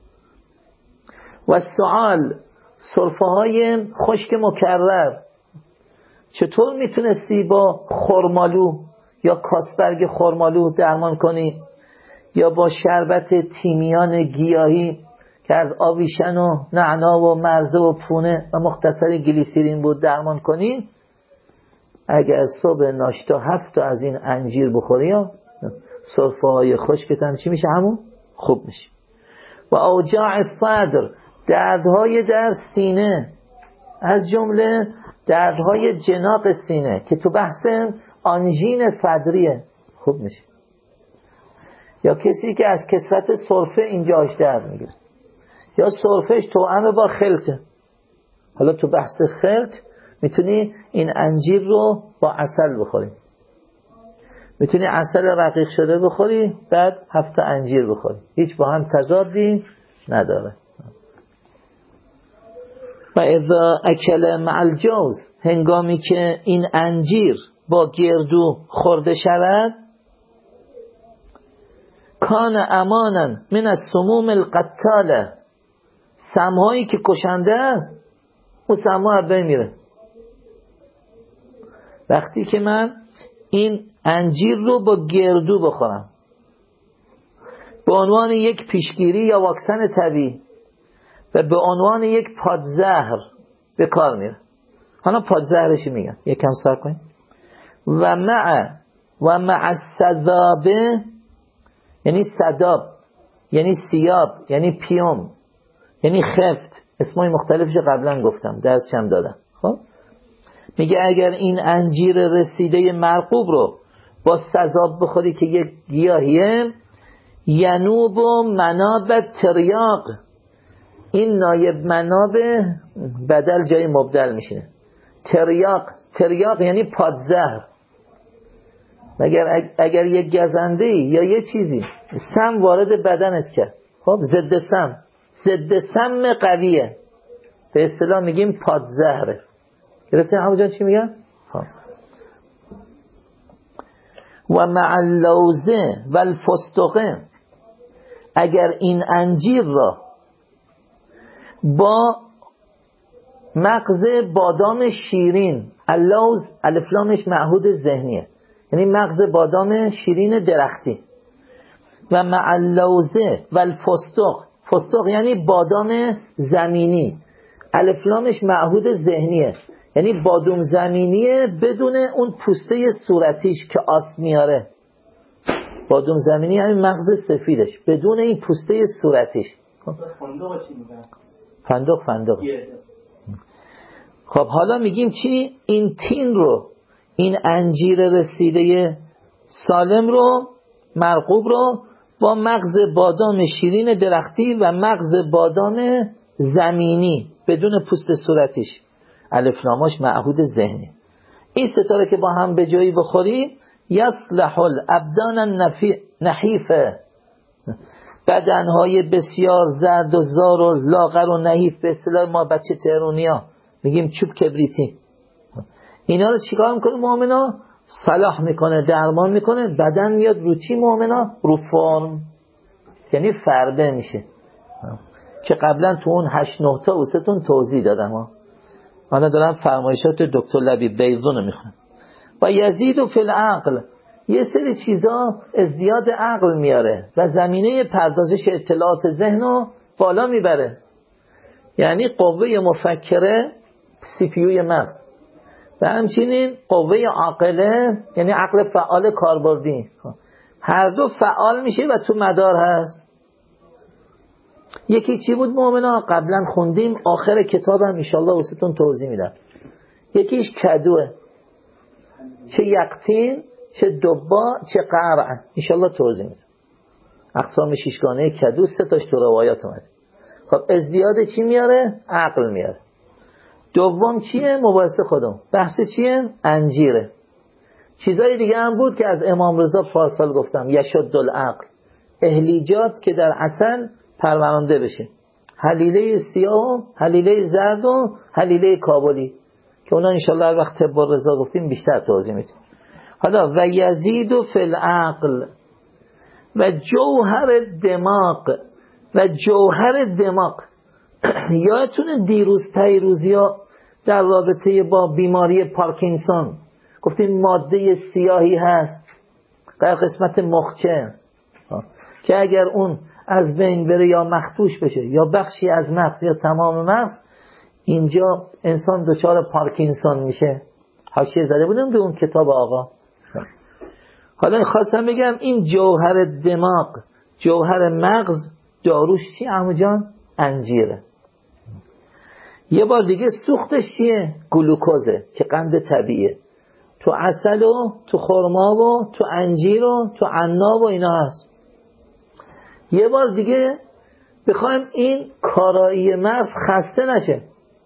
و سؤال، سرفه های خشک مکرر، چطور میتونستی با خرمالو یا کاسبرگ خرمالو درمان کنی یا با شربت تیمیان گیاهی که از آویشن و نعنا و مرزه و پونه و مختصر گلیسیرین بود درمان کنی؟ اگر صبح ناشتا 7 تا از این انجیر بخوری یا سرفه های خشکتن چی میشه همون؟ خوب میشه. و اوجاع صدر، دردهای در سینه، از جمله دردهای جناق سینه که تو بحث آنژین صدریه خوب میشه، یا کسی که از کثرت سرفه اینجاش درد میگیره، یا سرفهش توأم با خلطه. حالا تو بحث خلط میتونی این انجیر رو با عسل بخوری، میتونی عسل رقیق شده بخوری بعد 7 انجیر بخوری، هیچ با هم تضادی نداره. و اذا اکل مع الجوز، هنگامی که این انجیر با گردو خورده شود، کان امانا من السموم القتاله، سمهایی که کشنده است اون سمها از بین میره. وقتی که من این انجیر رو با گردو بخورم به عنوان یک پیشگیری یا واکسن طبیعی و به عنوان یک پادزهر به کار میره. حالا پادزهرشی میگن یکم صبر کنید. و مع السذابه، یعنی سداب، یعنی سیاب، یعنی پیوم، یعنی خفت، اسمای مختلفش قبلا گفتم درسشم دادم. خب میگه اگر این انجیر رسیده مرغوب رو با سذاب بخوری که یک گیاهیه، ینوب و مناب تریاق، این نایب مناب بدل جای مبدل میشه. تریاق یعنی پادزهر. اگر یک گزنده یا یه چیزی سم وارد بدنت کرد، خب ضد سم قویه، به اصطلاح میگیم پادزهره. گرفتین همون جان چی میگن؟ و مع اللوزه و الفستقه، اگر این انجیر را با مغز بادام شیرین، اللوز الف لامش معهود ذهنیه، یعنی مغز بادام شیرین درختی، و مع اللوزه و الفستق یعنی بادام زمینی، الف لامش معهود ذهنیه، یعنی بادام زمینیه بدون اون پوسته صورتیش که آس میاره. بادام زمینی یعنی مغز سفیدش بدون این پوسته صورتیش. فندق. خب حالا میگیم چی؟ این تین رو، این انجیر رسیده سالم رو، مرغوب رو با مغز بادام شیرین درختی و مغز بادام زمینی بدون پوست صورتیش، الف لامش معهود ذهنی، این ستاره که با هم به جایی بخوری، یصلح الابدان نحیفه، بدنهای بسیار زرد و زار و لاغر و نحیف، به اصطلاح ما بچه تهرونیا میگیم چوب کبریتی، اینا رو چیکار میکنه مؤمنا؟ صلاح میکنه، درمان میکنه، بدن میاد رو چی مؤمنا؟ رو فرم، یعنی فربه میشه که قبلا تو اون 8-9 تا وستون توضیح دادم. من دارم فرمایشات دکتر لبیب بیضون رو میخونم. و یزید و فی العقل، یه سری چیزا ازدیاد عقل میاره و زمینه پردازش اطلاعات ذهن رو بالا میبره، یعنی قوه مفکره CPU مغز و همچنین قوه عاقله یعنی عقل فعال کاربردی، هر دو فعال میشه و تو مدار هست. یکی چی بود مؤمنا؟ قبلا خوندیم، آخر کتابم انشالله واسهتون توضیح میدم. یکیش کدوه، چه یقطین، چه دبا، چه قرع، انشالله توضیح میدم. اقسام 6گانه کدو 3 تاش تو روایات اومده. خب ازدیاد چی میاره؟ عقل میاره. دوم چیه؟ مباحثه خودم. بحث چیه؟ انجیره. چیزای دیگه هم بود که از امام رضا پارسال گفتم، یشد العقل، اهلیجات که در عسل پرورانده بشه، حلیله سیاه، حلیله زرد و حلیله کابلی که اونا انشالله هر وقت طب رضا گفتیم بیشتر توضیح میدیم. حالا و یزید و فی العقل و جوهر دماغ یادتونه دیروز پیروزیا در رابطه با بیماری پارکینسون گفتیم ماده سیاهی هست در قسمت مخچه که اگر اون از بین بره یا مخدوش بشه یا بخشی از مغز یا تمام مغز، اینجا انسان دچار پارکینسون میشه. حاشیه زده بودم به اون کتاب آقا. حالا خواستم بگم این جوهر دماغ، جوهر مغز، داروش چی عمو جان؟ انجیره. یه بار دیگه سوختش چیه؟ گلوکوزه که قند طبیعیه. تو عسل و تو خرما و تو انجیر و تو عناب و اینا هست. یه بار دیگه بخوایم این کارایی مغز خسته نشه،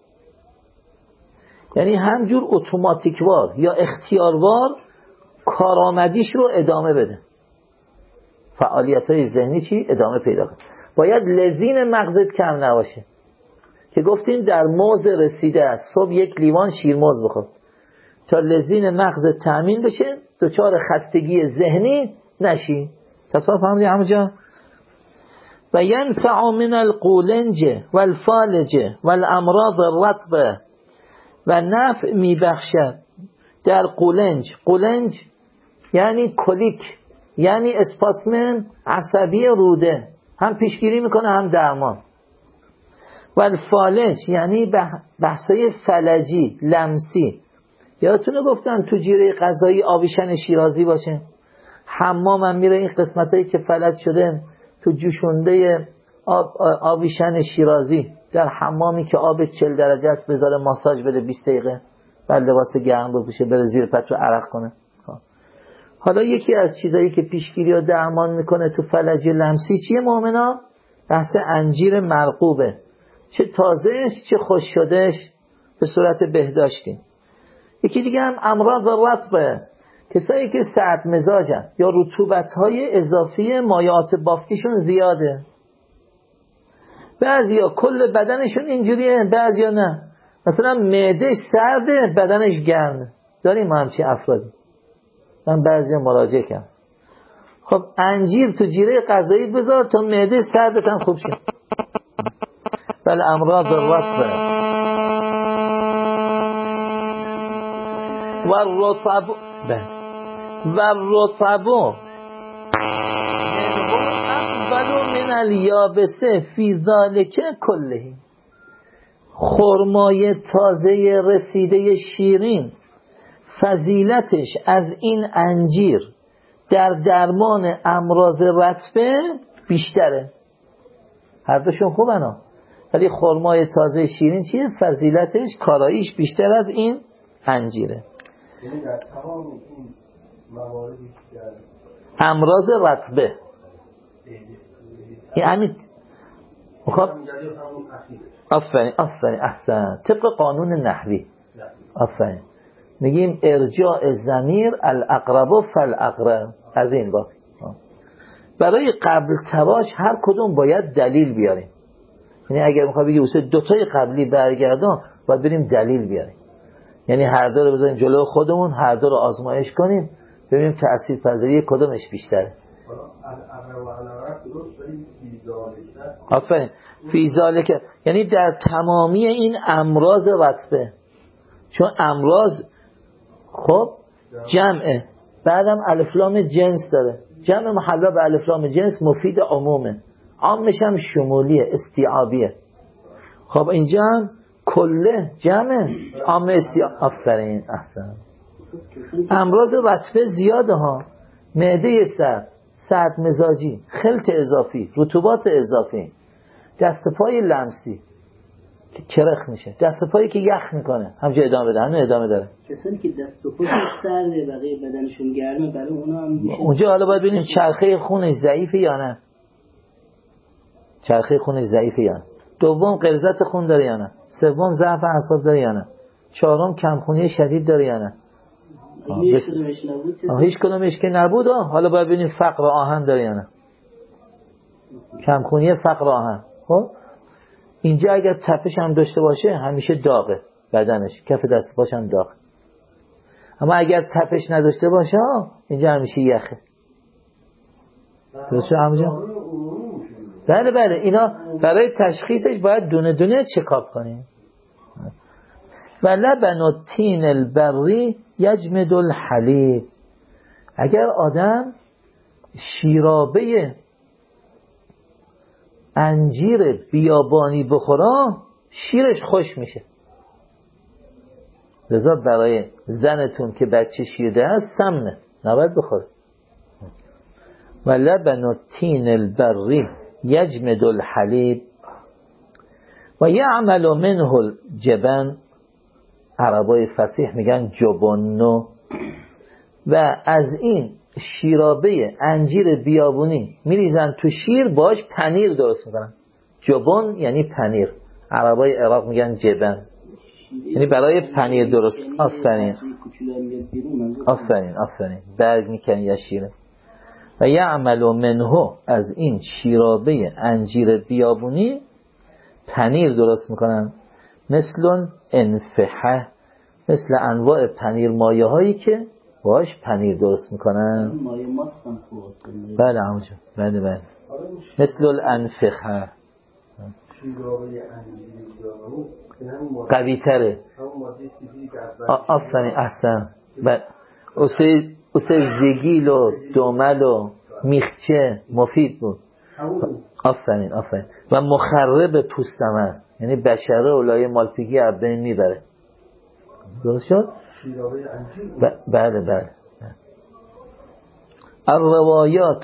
یعنی همجور اتوماتیکوار یا اختیاروار کارآمدیش رو ادامه بده، فعالیت‌های ذهنی چی؟ ادامه پیدا کنه. باید لذین مغزت کم نباشه که گفتیم در موز رسیده است، صبح یک لیوان شیرموز بخور تا لذین مغزت تأمین بشه، دچار خستگی ذهنی نشی. تصور فهمیدی همونجا؟ و ینفع من القولنج والفالج والامراض الرطبه و نفع میبخشد در قولنج یعنی کلیک، یعنی اسپاسمن عصبی روده، هم پیشگیری میکنه هم درمان. و الفالج یعنی بحثای فلجی لمسی. یادتونه گفتن تو جیره غذایی آویشن شیرازی باشه، حمام هم میره این قسمتایی که فلج شده تو جوشونده آویشن شیرازی در حمامی که آب 40 درجه است بذاره ماساژ بده 20 دقیقه، بعد لباس گرم بپوشه بره زیر پتو عرق کنه. حالا یکی از چیزایی که پیشگیری و درمان میکنه تو فلج لمسی چیه مؤمنا؟ بحث انجیر مرغوبه، چه تازهش چه خوش شدهش به صورت بهداشتی. یکی دیگه هم امراض رطبه، کسایی که سرد مزاجن یا رطوبت‌های اضافی مایعات بافتیشون زیاده، بعضیا کل بدنشون اینجوریه بعضیا نه، مثلا معدهش سرده بدنش گرمه. داریم ما همچین افرادی، من بعضیا مراجعه کردم. خب انجیر تو جیره غذایی بذار تا معده سردت هم خوب شه. بل امراض الرطبه و الرطب و الرطب اول من الیابسه فی ذالک کله. خرمای تازه رسیده شیرین فضیلتش از این انجیر در درمان امراض رطبه بیشتره. هر دوشون خوبن ها، ولی خرمای تازه شیرین چیه؟ فضیلتش کاراییش بیشتر از این انجیره. یعنی در تمام این مواردی که امراض رطبه یعنی آفرین احسن، طبق قانون نحوی آفرین میگیم ارجاع ضمیر الاقرب فالاقرب. از این باب برای قبل تراش هر کدوم باید دلیل بیاریم، یعنی اگر میخوای بگی واسه دوتای قبلی برگردان باید بریم دلیل بیاریم، یعنی هر دو رو بذاریم جلو خودمون، هر دو رو آزمایش کنیم ببینیم تأثیرپذیری کدومش بیشتره. آفرین فی ذالک یعنی در تمامی این امراض رطبه، چون امراض خب جمعه، بعدم الف لام جنس داره، جمع محلا به الف لام جنس مفید عمومه، عامش هم شمولیه استیعابیه. خب اینجا هم کله جمع عام استیعاب. آفرین احسن. امراض رطبه زیاده ها، معده سرد مزاجی، خلط اضافی، رطوبات اضافی، دست پای لمسی که کرخ میشه، دست پایی که یخ میکنه همجا ادامه بده، همه ادامه داره. کسانی که دست و پاشون سرده بقیه بدنشون گرمه برای اونا هم میشه. اونجا حالا باید ببینیم چرخه خونش ضعیفه یا نه، چرخه خونش ضعیفه یا نه، دوم غلظت خون داره یا نه، سوم ضعف اعصاب داره یا نه، چهارم کمخونی شدید داره یا نه. هیچ کدومش که نبود حالا باید ببینیم فقر آهن داره یا نه، کمخونی فقر آهن. خب اینجا اگر تپش هم داشته باشه همیشه داغه بدنش، کف دست باش هم داغه، اما اگر تپش نداشته باشه اینجا همیشه یخه. درسته همونجا؟ بله اینا برای تشخیصش باید دونه دونه چکاپ کنیم. و لبن التین البری یجمد الحلیب، اگر آدم شیرابه انجیر بیابانی بخوره شیرش خوش میشه. لذا برای زنتون که بچه شیرده هست سمنه نباید بخوره. و لبن التین البری یجمد الحلیب و یعمل منه الجبن، عربای فصیح میگن جبنو، و از این شیرابه انجیر بیابونی میریزن تو شیر، باش پنیر درست میکنن. جبن یعنی پنیر، عربای عراق میگن جبن، یعنی برای پنیر درست. آفرین آفرین آفرین، برگ میکنن یا شیره. و یعمل منه، از این شیرابه انجیر بیابونی پنیر درست میکنن. مثل انفحه، مثل انواع پنیر مایه هایی که باش پنیر درست میکنن. مایه ماست هم خواه. بله همونجا، بله بله، مثل الانفحه. قوی تره. آفرین احسن. اوسه زگیل و دومل و میخچه مفید بود. آفرین آفرین. و مخرب پوستم است، یعنی بشره و لایه مالپیگی عبدین میبره. درست شد؟ بله بله. الروایات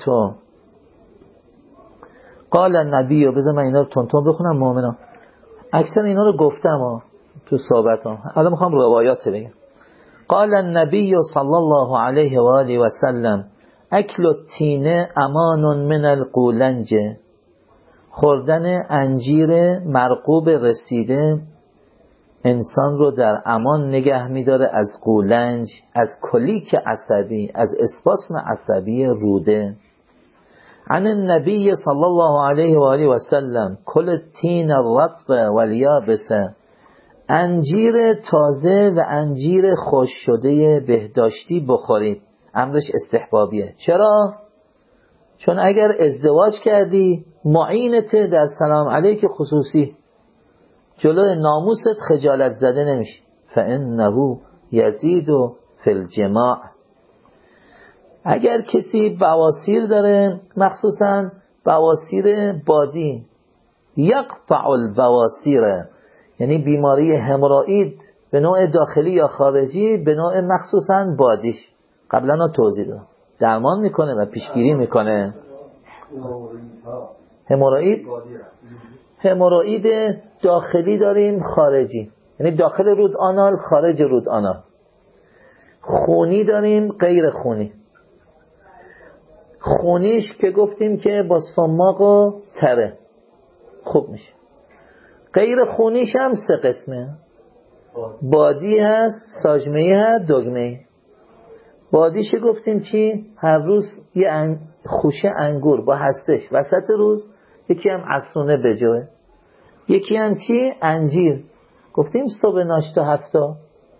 قال النبی، بذار من اینا رو تون بخونم مؤمنا، اکثر اینا رو گفتم تو صحبتام، الان میخوام روایات بگم. قال النبی صلی الله علیه و آله و سلم اکل التین امان من القولنج، خوردن انجیر مرغوب رسیده انسان رو در امان نگه میداره از قولنج، از کلیک عصبی، از اسپاسم عصبی روده. عن النبی صلی الله علیه و آله و سلم کل التین الرطب والیابس، انجیر تازه و انجیر خوش شده بهداشتی بخورید. امرش استحبابیه. چرا؟ چون اگر ازدواج کردی معینت در سلام علیک خصوصی، جلوی ناموست خجالت زده نمیشی. فانه یزید فی الجماع. اگر کسی بواسیر داره، مخصوصا بواسیر بادی، یقطع البواسیر، یعنی بیماری همورائید به نوع داخلی یا خارجی، به نوع مخصوصا بادیش، قبلا توضیح دادم، درمان میکنه و پیشگیری میکنه. همورائید داخلی داریم، خارجی، یعنی داخل رود آنال، خارج رود آنال. خونی داریم، غیر خونی. خونیش که گفتیم که با سماق و تره خوب میشه. غیر خونیش هم 3 قسمه، بادی هست، ساجمه‌ای هست، دگمه‌ای. بادیش گفتیم چی؟ هر روز یه خوشه انگور با هستش وسط روز، یکی هم عصرونه بجوه، یکی هم چی؟ انجیر، گفتیم صبح ناشتا هفتا.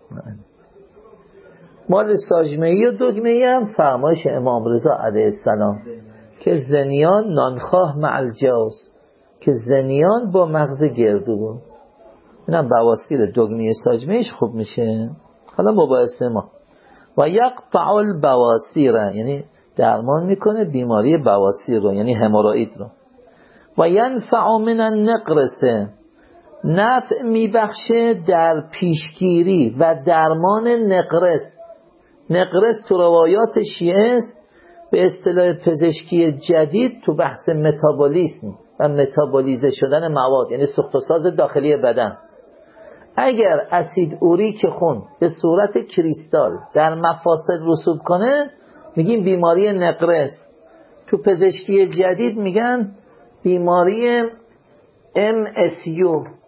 مال ساجمه‌ای و دگمه‌ای هم فرمایش امام رضا علیه السلام که زنیان نانخواه مع الجوز، که زنیان با مغز گردو بود. اینم بواسیر دگمه ساجمه‌ایش خوب میشه. حالا مباحثه ما. و یقطع البواسیر، یعنی درمان میکنه بیماری بواسیر رو، یعنی همورائید رو. و ینفع من النقرس، نفع میبخشه در پیشگیری و درمان نقرس. نقرس تو روایات شیعه است، به اصطلاح پزشکی جدید تو بحث متابولیسم و متابولیزه شدن مواد، یعنی سوخت و ساز داخلی بدن. اگر اسید اوریک خون به صورت کریستال در مفاصل رسوب کنه، میگیم بیماری نقرس. تو پزشکی جدید میگن بیماری MSU.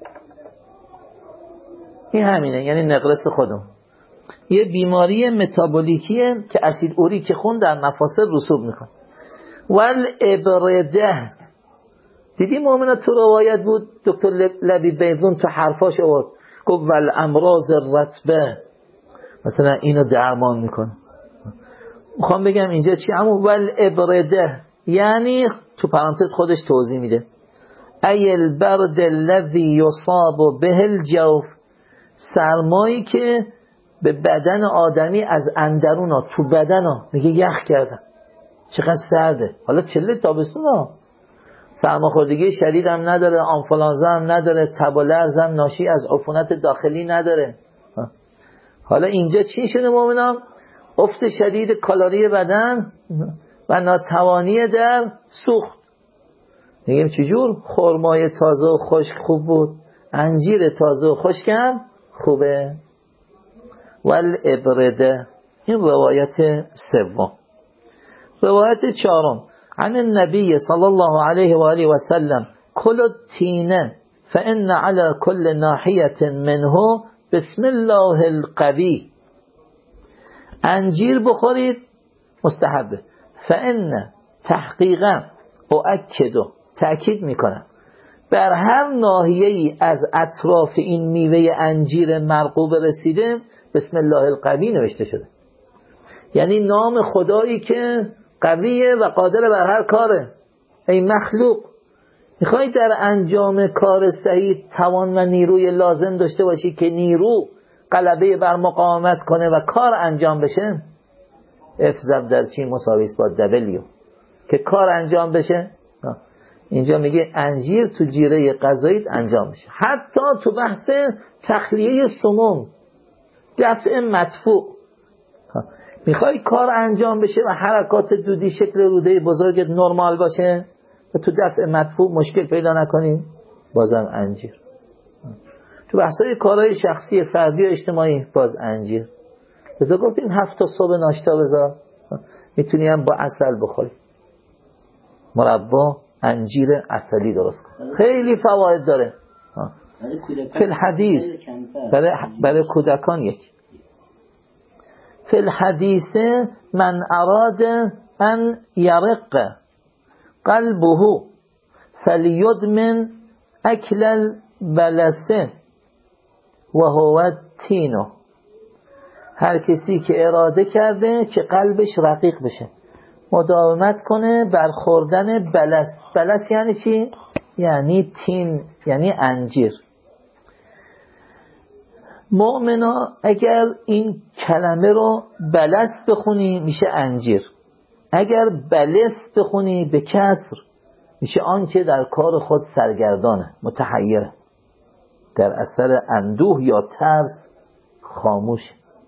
این همینه، یعنی نقرس خودم. یه بیماری متابولیکیه که اسید اوریک خون در مفاصل رسوب میکنه. والابرده، دیدی مؤمنه تو روایت بود دکتر لبی بیضون تو حرفاش آورد، گفت والامراض الرطبه، مثلا اینو درمان میکنه. میخوام بگم اینجا چی؟ اما والابرده یعنی تو پرانتز خودش توضیح میده ای البرد الذی یصاب به الجوف، سرمایی که به بدن آدمی از اندرونا تو بدنا میگه یخ کردن، چقدر سرده. حالا چله تابستون ها، سرماخوردگی شدید هم نداره، آنفولانزا هم نداره، تب و لرز هم ناشی از عفونت داخلی نداره. حالا اینجا چی شده مؤمنان؟ افت شدید کالری بدن و ناتوانی در سوخت. میگیم چجور؟ خرمای تازه و خشک خوب بود، انجیر تازه و خشک هم خوبه. والابرده، این روایت سوم. روایت چهارم، عن النبی صلی الله علیه و آله و سلم کل التین فإن على كل ناحیة منه بسم الله القوی. انجیر بخورید مستحبه. فإن تحقیقا اؤکد، تأکید میکنم، بر هر ناحیه‌ای از اطراف این میوه انجیر مرغوب رسیده بسم الله القوی نوشته شده، یعنی نام خدایی که قویه و قادر بر هر کاره. ای مخلوق، میخوای در انجام کار صحیح توان و نیروی لازم داشته باشی که نیرو غلبه بر مقاومت کنه و کار انجام بشه؟ اف ضرب در چی مساوی است با دبلیو، که کار انجام بشه. اینجا میگه انجیر تو جیره غذایی انجام بشه. حتی تو بحث تخلیه سموم، دفع مدفوع، میخوای کار انجام بشه و حرکات دودی شکل روده بزرگت نرمال باشه و تو دفع مدفوع مشکل پیدا نکنیم، بازم انجیر. تو بحثای کارهای شخصی فردی و اجتماعی باز انجیر. بذار گفتیم 7 تا صبح ناشتا بذار، میتونی هم با عسل بخوری، مربا انجیر عسلی درست کن، خیلی فواید داره. فی الحدیث برای کودکان یک. فی الحدیث من اراد ان یرق قلبه فلیدمن اکل البلسه و هو التین. هر کسی که اراده کرده که قلبش رقیق بشه، مداومت کنه بر خوردن بلس. بلس یعنی چی؟ یعنی تین، یعنی انجیر. مؤمنا اگر این کلمه رو بلس بخونی میشه انجیر، اگر بلس بخونی به کسر میشه آن که در کار خود سرگردانه، متحیره، در اثر اندوه یا ترس خاموش.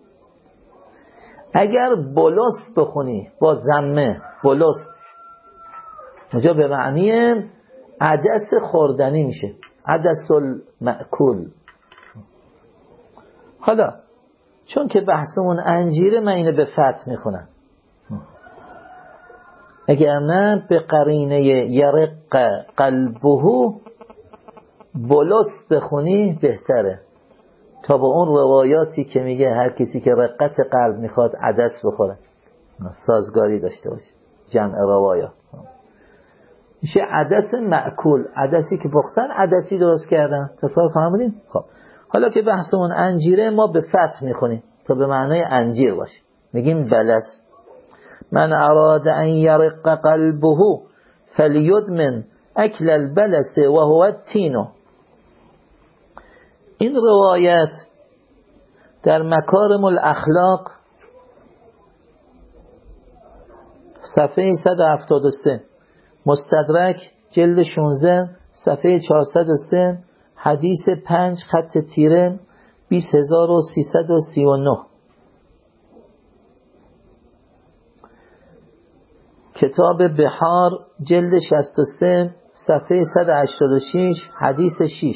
اگر بلس بخونی با ضمه، بلس اونجا به معنی عدس خوردنی میشه، عدس المأکول. حالا چون که بحثمون انجیره من اینو به فتح میخونم، اگر نه به قرینه یرق قلبه بلس بخونی بهتره تا با اون روایاتی که میگه هر کسی که رقت قلب میخواد عدس بخوره، سازگاری داشته باشه. جمع روایات میشه عدس مأکول، عدسی که پختن عدسی درست کردن. تصور فرمودین؟ خب حالا که بحثمون انجیره ما به فتح میخونیم تا به معنای انجیر باشه، میگیم بلس. من اراد ان یرق قلبه فلیدمن اکل البلس و هو التین. این روایت در مکارم الاخلاق صفحه 173، مستدرک جلد 16 صفحه 403، حدیث 5 خط تیره 20339. کتاب بحار جلد 63 صفحه 186 حدیث 6.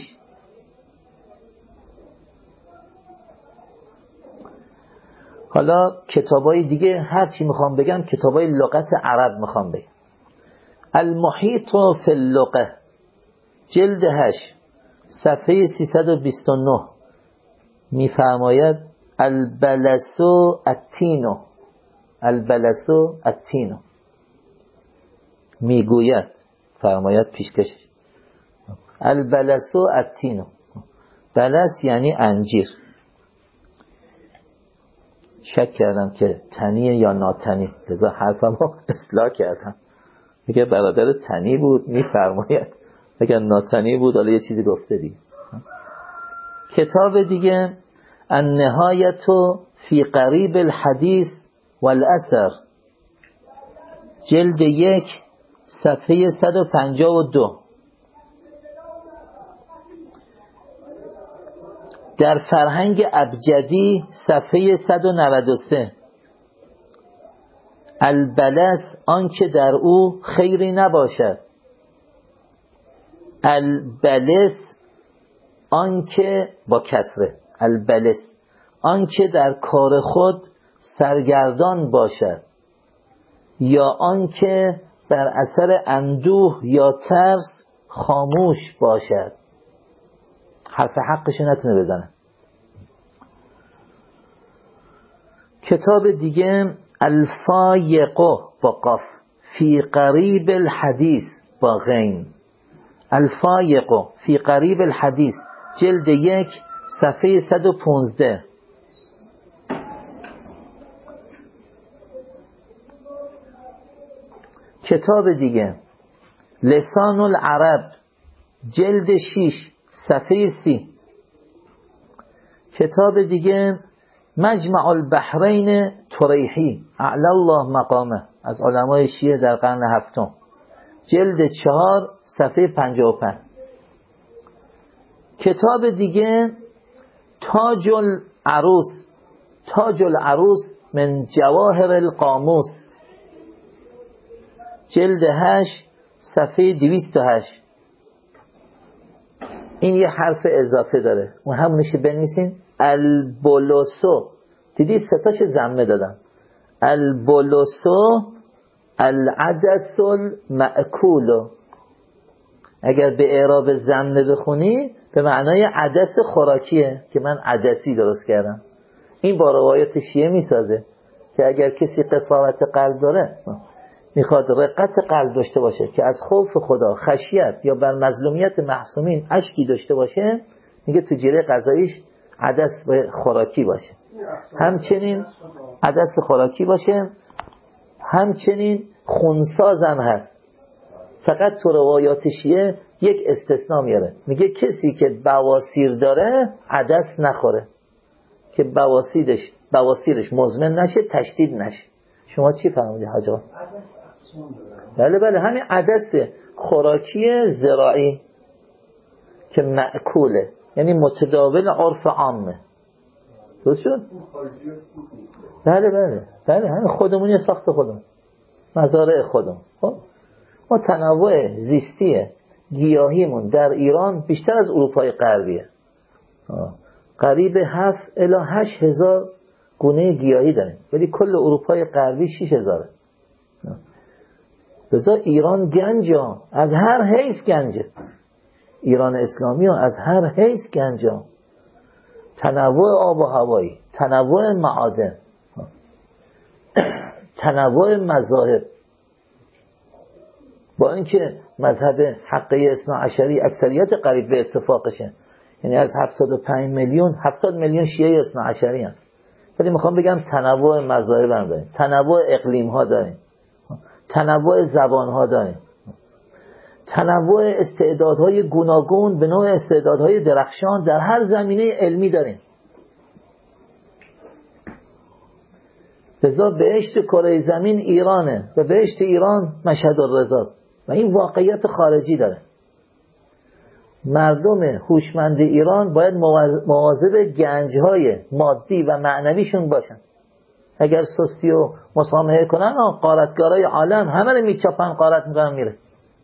حالا کتابای دیگه هر چی میخوام بگم کتابای لغت عرب میخوام بگم. المحیط فی اللغه جلد 8 صفحه 329 میفرماید البلسو التینو، البلسو التینو میگوید، فرماید پیشکشش، البلسو التینو، بلس یعنی انجیر. شک کردم که تنیه یا ناتنی، لذا حرفم رو اصلاح کردم. اگر برادر تنی بود میفرماید، اگر ناتنی بود حالا یه چیزی گفته دیگه. کتاب دیگه النهایت فی قریب الحدیث والاثر جلد 1 صفحه 152. در فرهنگ ابجدی صفحه 193 البلس آنکه در او خیری نباشد البلس آنکه با کسره، البلس آنکه در کار خود سرگردان باشد یا آنکه بر اثر اندوه یا ترس خاموش باشد. حرف حقش نتونه بزنه. کتاب دیگه الفایق با قاف فی قریب الحدیث با غین. الفایق فی قریب الحدیث جلد 1 صفحه 115. کتاب دیگه لسان العرب جلد 6 صفحه 30. کتاب دیگه مجمع البحرین طریحی اعلی الله مقامه از علمای شیعه در قرن هفتم جلد 4 صفحه 55. کتاب دیگه تاج العروس من جواهر القاموس جلد 8 صفحه 208. این یه حرف اضافه داره، اون همونشه بنویسین البولوسو. دیدی ستاش ضمه دادم. البولوسو العدس المأکول. اگر به اعراب ضمه بخونی به معنای عدس خوراکیه که من عدسی درست کردم. این با روایت شیعه میسازه که اگر کسی قساوت قلب داره میخواد رقت قلب داشته باشه که از خوف خدا، خشیت یا بر مظلومیت معصومین اشکی داشته باشه، میگه تو جیره غذاییش عدس خوراکی باشه. همچنین عدس خوراکی باشه، همچنین خونساز هم هست. فقط تو روایات شیعه یک استثناء میاره، میگه کسی که بواسیر داره عدس نخوره که بواسیرش مزمن نشه، تشدید نشه. شما چی فهمیدی حاج آقا؟ بله همین عدس خوراکی زراعی که مأکوله، یعنی متداول عرف عامه. درست شد؟ بله همین خودمونی ساخت خودمون، مزارع خودمون. خب ما تنوع زیستی گیاهیمون در ایران بیشتر از اروپای غربیه. قریب 7 الی 8 هزار گونه گیاهی داریم، ولی کل اروپای غربی 6 هزاره. بذار ایران گنجه، از هر حیث گنجه. ایران اسلامی ها از هر حیث گنجه. تنوع آب و هوایی، تنوع معادن، تنوع مذاهب. با اینکه مذهب حقه اثناعشری اکثریت قریب به اتفاقشه، یعنی از 75 میلیون 70 میلیون شیعه اثناعشری هستند، ولی میخوام بگم تنوع مذاهب هم داریم، تنوع اقلیم ها داریم، تنوع زبان ها داریم، تنوع استعدادهای گوناگون به نوع استعدادهای درخشان در هر زمینه علمی داریم. لذا بهشت کره زمین ایرانه و بهشت ایران مشهد الرضاست و این واقعیت خارجی داره. مردم هوشمند ایران باید مواظب گنجهای مادی و معنویشون باشن. اگر سستی و مسامحه کنن غارتگارای عالم همه رو میچاپن، غارت میکنن میره.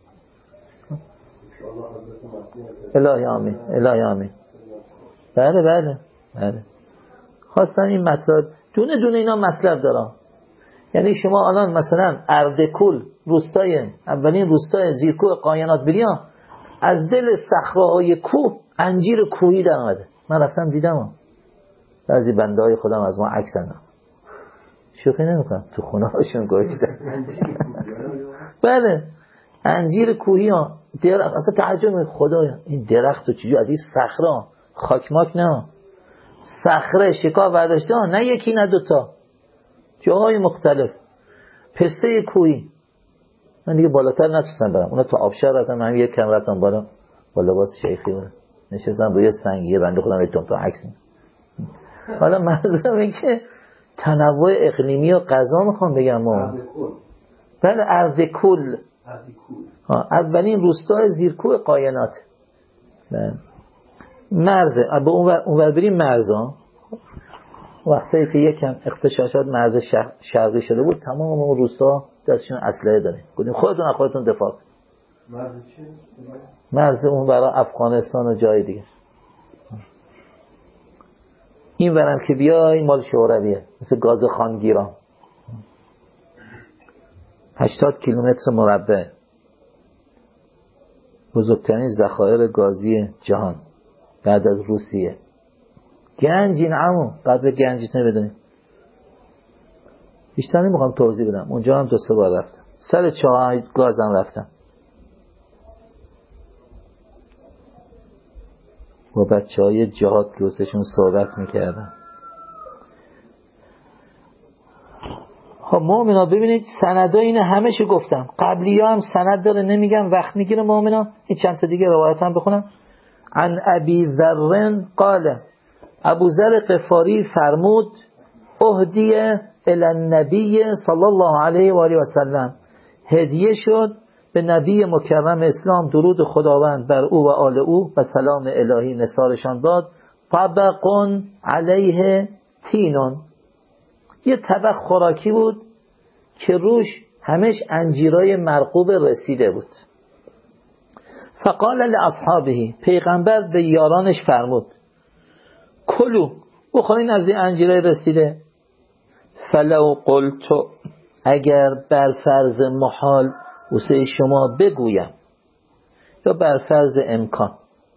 الهی آمین، الهی آمین. بله خواستم این مطلب دونه اینا مطلب دارم. یعنی شما الان مثلا اردکول اولین روستای زیرکوه قاینات بریا، از دل صخره‌های کوه انجیر کوهی در اومده. من رفتم دیدم، بعضی بنده های خودم از ما عکسن، شوخی نمیکنم، تو خونه هاشون گوشتن. بله انجیر کوهی ها، درخت اصلا تعجب، خدایا این درخت رو چجور از این صخره خاکماک نه صخره شکاف برداشته، نه یکی نه دوتا، جاهای مختلف، پسته کوهی. من دیگه بالاتر نتونستم برم، اونا تو آبشار رفتم، من یک کم رفتم بالا با لباس شیخی برم نشستم روی سنگیه، بنده خودم ایتون تا عکس. حالا منظورم این که تنوع اقلیمی و غذا میخوام بگم. بله اردکول اولین روستای زیرکوه قاینات. مرزه به اونور بریم مرزا، وقتی که یکم اغتشاشات مرز شرقی شده بود تمام اون روستا دستشون اسلحه داره، گفتیم خودتون دفاع. مرز اون برای افغانستان و جای دیگه. این برم که بیای مال شورویه، مثل گاز خانگیران. 80 کیلومتر مربع، بزرگترین ذخایر گازی جهان بعد از روسیه. گنج این عمو، قدر گنجت نمیدونی. بیشتر نمیخوام توضیح بدم، اونجا هم 2-3 بار رفتم، سر چاه گازم رفتم با بچه های جهاد که واسهشون صحبت میکردم. خب مؤمنا ببینید سندا اینه، همشو گفتم، قبلی ها هم سند داره، نمیگم وقت میگیره. مؤمنا این چند تا دیگه روایت هم بخونم. عن ابی ذر قال، ابو ذر غفاری فرمود اهدیه الی النبی صلی الله علیه و آله و سلم، هدیه شد به نبی مکرم اسلام، درود خداوند بر او و آل او و سلام الهی نثارشان باد، طبق علیه تینون، یه طبق خوراکی بود که روش همش انجیرای مرغوب رسیده بود. فقال لاصحابه، پیغمبر به یارانش فرمود کلو، بخورین از این انجیرای رسیده. فلو قلت، اگر بر فرض محال واسه شما بگویم یا بر فرض امکان،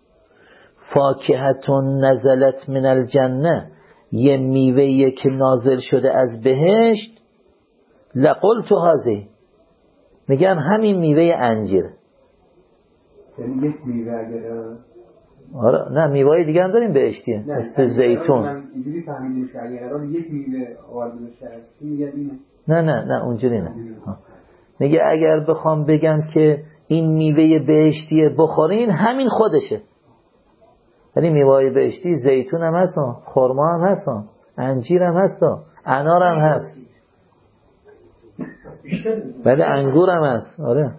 فاکهتون نزلت من الجنه، یه میوه‌ای که نازل شده از بهشت، لقلت هذه، میگم همین میوه انجیر. یعنی یک میوه اگر آره نه، میوه‌های دیگه هم داریم بهشتیه، مثل زیتون. من اینجوری فهمیدم که اگر قرار یک میوه آورده بشه چی میگن اینه؟ نه اونجوری نه. میگه اگر بخوام بگم که این میوه بهشتیه بخورین، همین خودشه. یعنی میوه‌های بهشتی زیتون هم هست، خرما هم هست، انجیر هم هست، انار هم هست، بله انگور هم هست. آره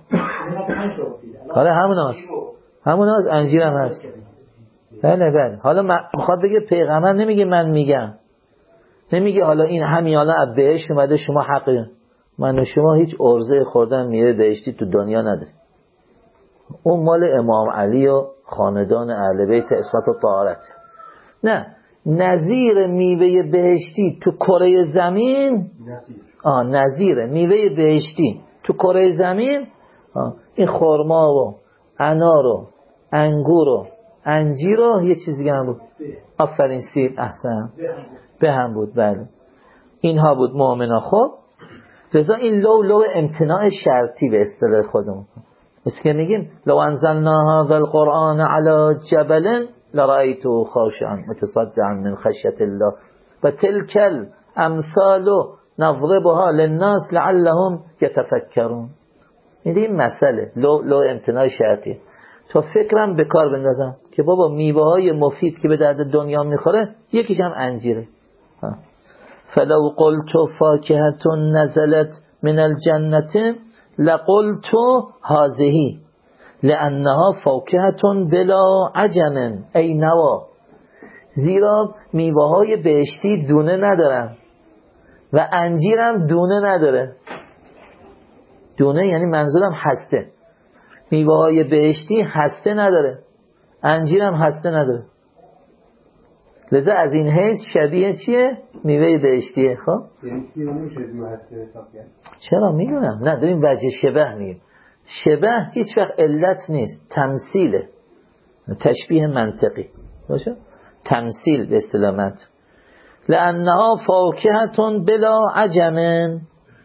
همون هست، انجیر هم هست. بله حالا میخواد بگه پیغمبر نمیگه من میگم، نمیگه حالا این همین حالا از بهشت اومده شما حقی، من و شما هیچ ارزه خوردن میوه بهشتی تو دنیا نداره. اون مال امام علی و خاندان اهل بیت عصمت و طهارت. نه، نظیر میوه بهشتی تو کره زمین، نظیر میوه بهشتی تو کره زمین این خرما و انار و انگور و انجیر و یه چیز دیگه هم بود. آفرین سیب، احسن، به هم بود. بله اینها بود مؤمنا. خب لذا این لو امتناع شرطی به اصطلاح خودمون، مثل که میگیم لو انزلنا هذا القرآن على جبل لرأيته خاشعا متصدعا من خشیة الله و تلك الامثال نضربها للناس لعلهم يتفکرون. این مسئله لو امتناع شرطی. تو فکرم به کار بندازم که بابا میوه های مفید که به درد دنیا میخوره یکیش هم انجیره. فلو قلت فاکهة نزلت من الجنة لقلت هذه لأنها فاکهة بلا عجم ای نوا، زیرا میوه های بهشتی دونه ندارن و انجیرم دونه نداره. دونه یعنی منظورم هسته، میوه های بهشتی هسته نداره، انجیرم هسته نداره. لذا از این حیث شبیه چیه؟ میوه بهشتیه. خب چرا میدونم؟ نه داریم وجه شبه میگیم. شبه هیچ وقت علت نیست، تمثیله، تشبیه منطقی باشه، تمثیل به اصطلاح منطق. لانها فاکهة بلا عجم،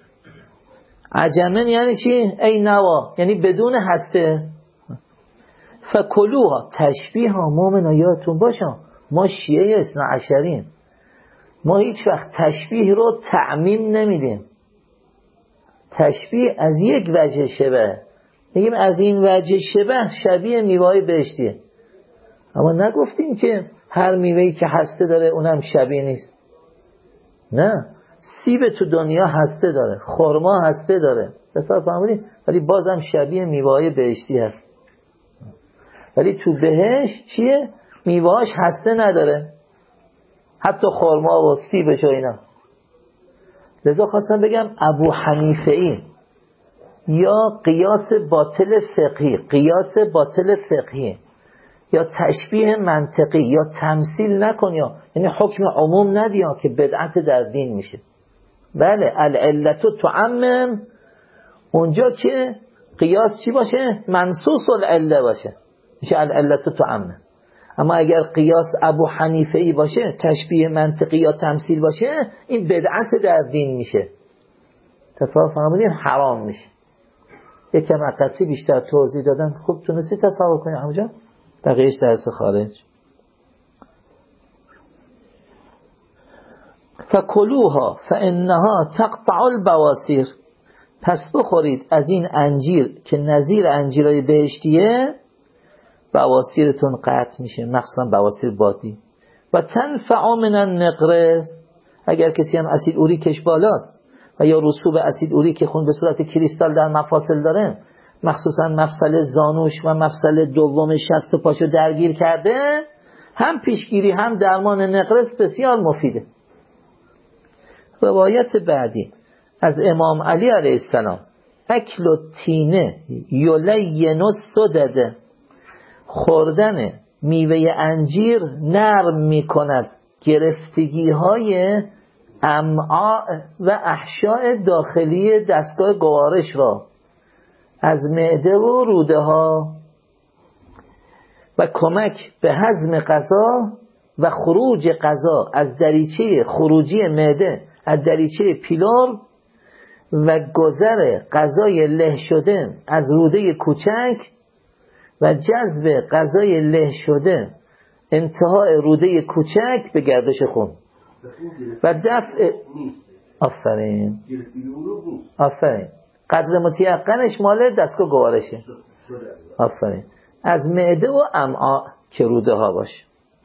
عجمن یعنی چی؟ ای نوا، یعنی بدون هسته است. فکلوها، تشبیه ها مؤمنا یادتون باشه، ما شیعه اثنا عشرین، ما هیچ وقت تشبیه رو تعمیم نمیدیم. تشبیه از یک وجه شبه، میگیم از این وجه شبه شبیه میوه‌های بهشتیه، اما نگفتیم که هر میوه‌ای که هسته داره اونم شبیه نیست. نه، سیب تو دنیا هسته داره، خرما هسته داره، حساب فهمیدی؟ ولی بازم شبیه میوه‌های بهشتی هست. ولی تو بهشت چیه؟ میوه‌هاش هسته نداره، حتی خرما و سیبش و اینا. لذا خواستم بگم ابو حنیفه ای یا قیاس باطل فقهی یا تشبیه منطقی یا تمثیل نکن، یا یعنی حکم عموم ندی که بدعت در دین میشه. بله العلت تعمم، اونجا که قیاس چی باشه؟ منصوص العله باشه، میشه العلت تعمم. اما اگر قیاس ابو حنیفه ای باشه، تشبیه منطقی یا تمثیل باشه، این بدعت در دین میشه، تصور فهمیدین؟ حرام میشه. یکم عکسی بیشتر توضیح دادن، خوب تونستی تصور کنی همونجا؟ بقیهش درس خارج. فکلوها فانها تقطع البواسیر، پس بخورید از این انجیر که نظیر انجیرای بهشتیه، بواسیرتون قطع میشه، مخصوصا بواسیر بادی. و تنفع من النقرس، اگر کسی هم اسید اوریکش بالاست و یا رسوب اسید اوریک خون به صورت کریستال در مفاصل داره، مخصوصا مفصل زانوش و مفصل دوم شست پاشو درگیر کرده، هم پیشگیری هم درمان نقرس بسیار مفیده. روایت بعدی از امام علی علیه السلام: اکل التینه یلین السدد، خوردن میوه انجیر نرم میکند گرفتگی های امعاء و احشاء داخلی دستگاه گوارش را از معده و روده ها، و کمک به هضم غذا و خروج غذا از دریچه خروجی معده از دریچه پیلور، و گذر غذای له شده از روده کوچک و جذب غذای له شده انتهای روده کوچک به گردش خون و دفع. آفرین قدر متیقنش مال دستگاه گوارشه. آفرین. از معده و امعاء که روده ها باشه.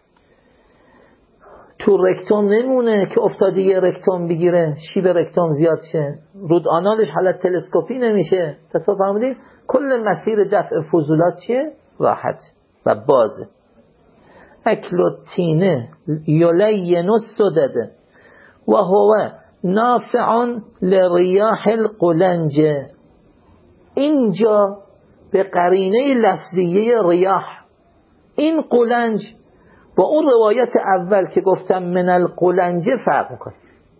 تو رکتوم نمونه که افتادی رکتوم بگیره، شیب رکتوم زیاد شه، رود آنالش حالت تلسکوپی نمیشه. تصور فهمیدید؟ کل مسیر دفع فضولات چیه؟ راحت و بازه. اکل التینه یلین السدد و هو نافع لریاح القلنج. اینجا به قرینه لفظیه ریاح، این قلنج با اون روایت اول که گفتم من القلنج فرق میکنه.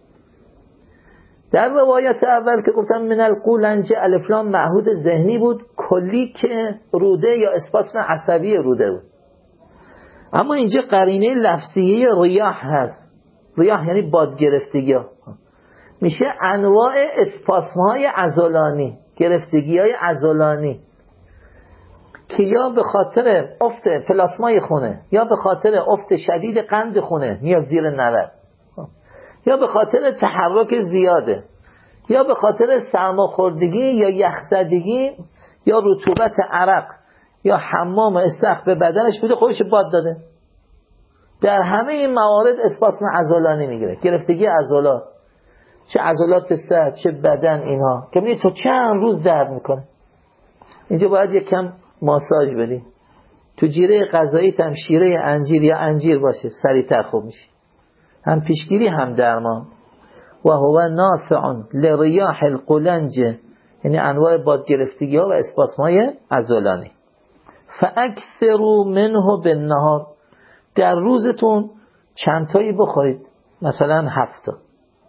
در روایت اول که گفتم من القلنج الف لام معهود ذهنی بود، کلی که روده یا اسپاسم عصبی روده بود. اما اینجا قرینه لفظیه ریاح هست. ریاح یعنی باد گرفتگی ها، میشه انواع اسپاسم های عضلانی، گرفتگی های عضلانی که یا به خاطر افت پلاسمای خونه، یا به خاطر افت شدید قند خونه میاد زیر 90، یا به خاطر تحرک زیاده، یا به خاطر سرماخوردگی یا یخزدگی یا رطوبت عرق یا حمام استخ به بدنش بوده خودش باد داده. در همه این موارد اسپاسم عضلانی میگیره، گرفتگی عضلات، چه عضلات سر چه بدن، اینها که میگه تو چند روز درد میکنه. اینجا باید یک کم ماساژ بدی. تو جیره غذایی هم شیره انجیر یا انجیر باشه سریعتر خوب میشه، هم پیشگیری هم درمان. و هو نافع لریاح القلنج، یعنی انواع باد گرفتگی ها و اسپاسم های عضلانی. فاکثروا منه بالنهار، در روزتون چند تایی بخورید، مثلا 7 تا،